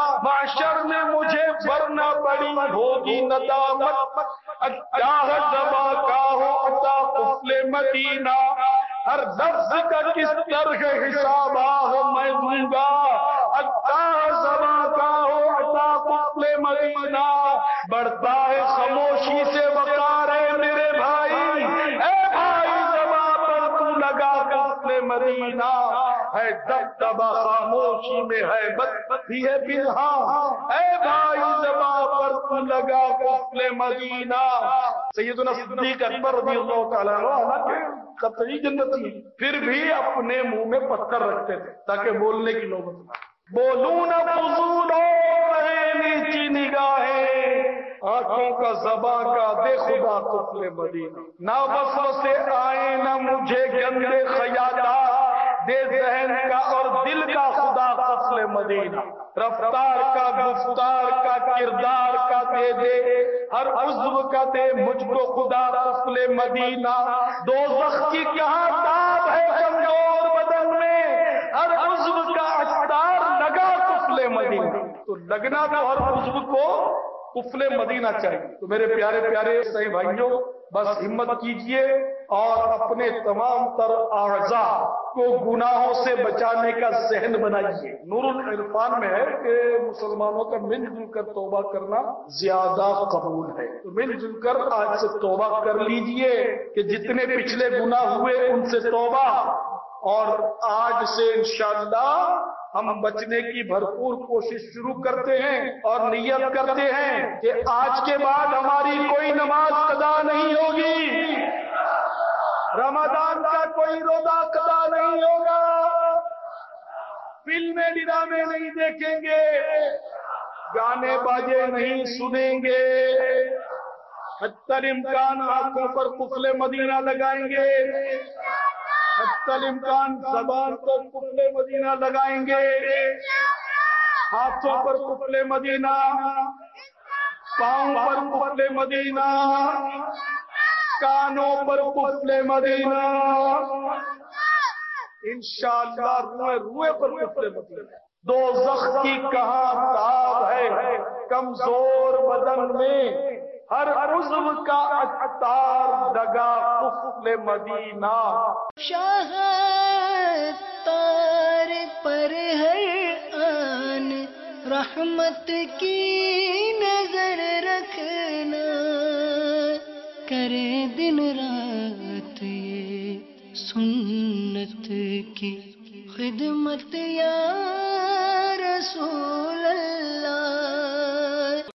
माशर में मुझे वरना पड़ी होगी नदामत, अल्लाह जमा का हो अता कुफले मदीना, हर लफ्ज़ का किस तरह हिसाब हो मैं दूंगा, अल्लाह जमा का हो अता कुफले मदीना। مدینہ ہے دبدبہ خاموشی میں ہے بدبختی ہے بنہا اے بھائی زباں پر تو لگا قفل مدینہ. سیدنا صدیق اکبر رضی اللہ تعالیٰ عنہ قطعی جنتی ہیں پھر بھی اپنے منہ میں پتھر رکھتے تھے تاکہ بولنے کی نوبت نہ آئے. بولوں نہ فضول ہو رہے نیچی نگاہیں آنکھوں کا زباں کا دے خدا قفل مدینہ. نہ وسوسے آئے نہ مجھے گندے خیالات دے ذہن کا اور دل کا خدا قفل مدینہ. رفتار کا گفتار کا کردار کا دے دے ہر عضو کا دے مجھ کو خدا قفل مدینہ. دوزخ کی کہاں تاب ہے کمزور بدن میں ہر عضو کا اقدار لگا قفل مدینہ. تو لگنا تو ہر عضو کو قفل مدینہ چاہیے. تو میرے پیارے پیارے صحیح بھائیوں بس ہمت کیجئے اور اپنے تمام تر اعضاء کو گناہوں سے بچانے کا ذہن بنائیے. نور العرفان میں ہے کہ مسلمانوں کا مل جل کر توبہ کرنا زیادہ قبول ہے. تو مل جل کر آج سے توبہ کر لیجئے کہ جتنے پچھلے گناہ ہوئے ان سے توبہ, اور آج سے انشاءاللہ ہم بچنے کی بھرپور کوشش شروع کرتے ہیں اور نیت کرتے ہیں کہ آج کے بعد ہماری کوئی نماز قضا نہیں ہوگی, رمضان کا کوئی روزہ قضا نہیں ہوگا, فلمیں ڈرامے نہیں دیکھیں گے, گانے باجے نہیں سنیں گے, حتی الامکان آنکھوں پر قفل مدینہ لگائیں گے, حتی الامکان زبان پر قفل مدینہ لگائیں گے, ہاتھوں پر قفل مدینہ, پاؤں پر قفل مدینہ, کانوں پر قفل مدینہ, انشاءاللہ روئے روئے پر قفل مدینہ. دوزخ کی کہاں تاب ہے کمزور بدن میں ہر عضو کا اقدار لگا قفل مدینہ. شاہ تار پر ہر آن رحمت کی نظر رکھنا, کرے دن رات یہ سنت کی خدمت یا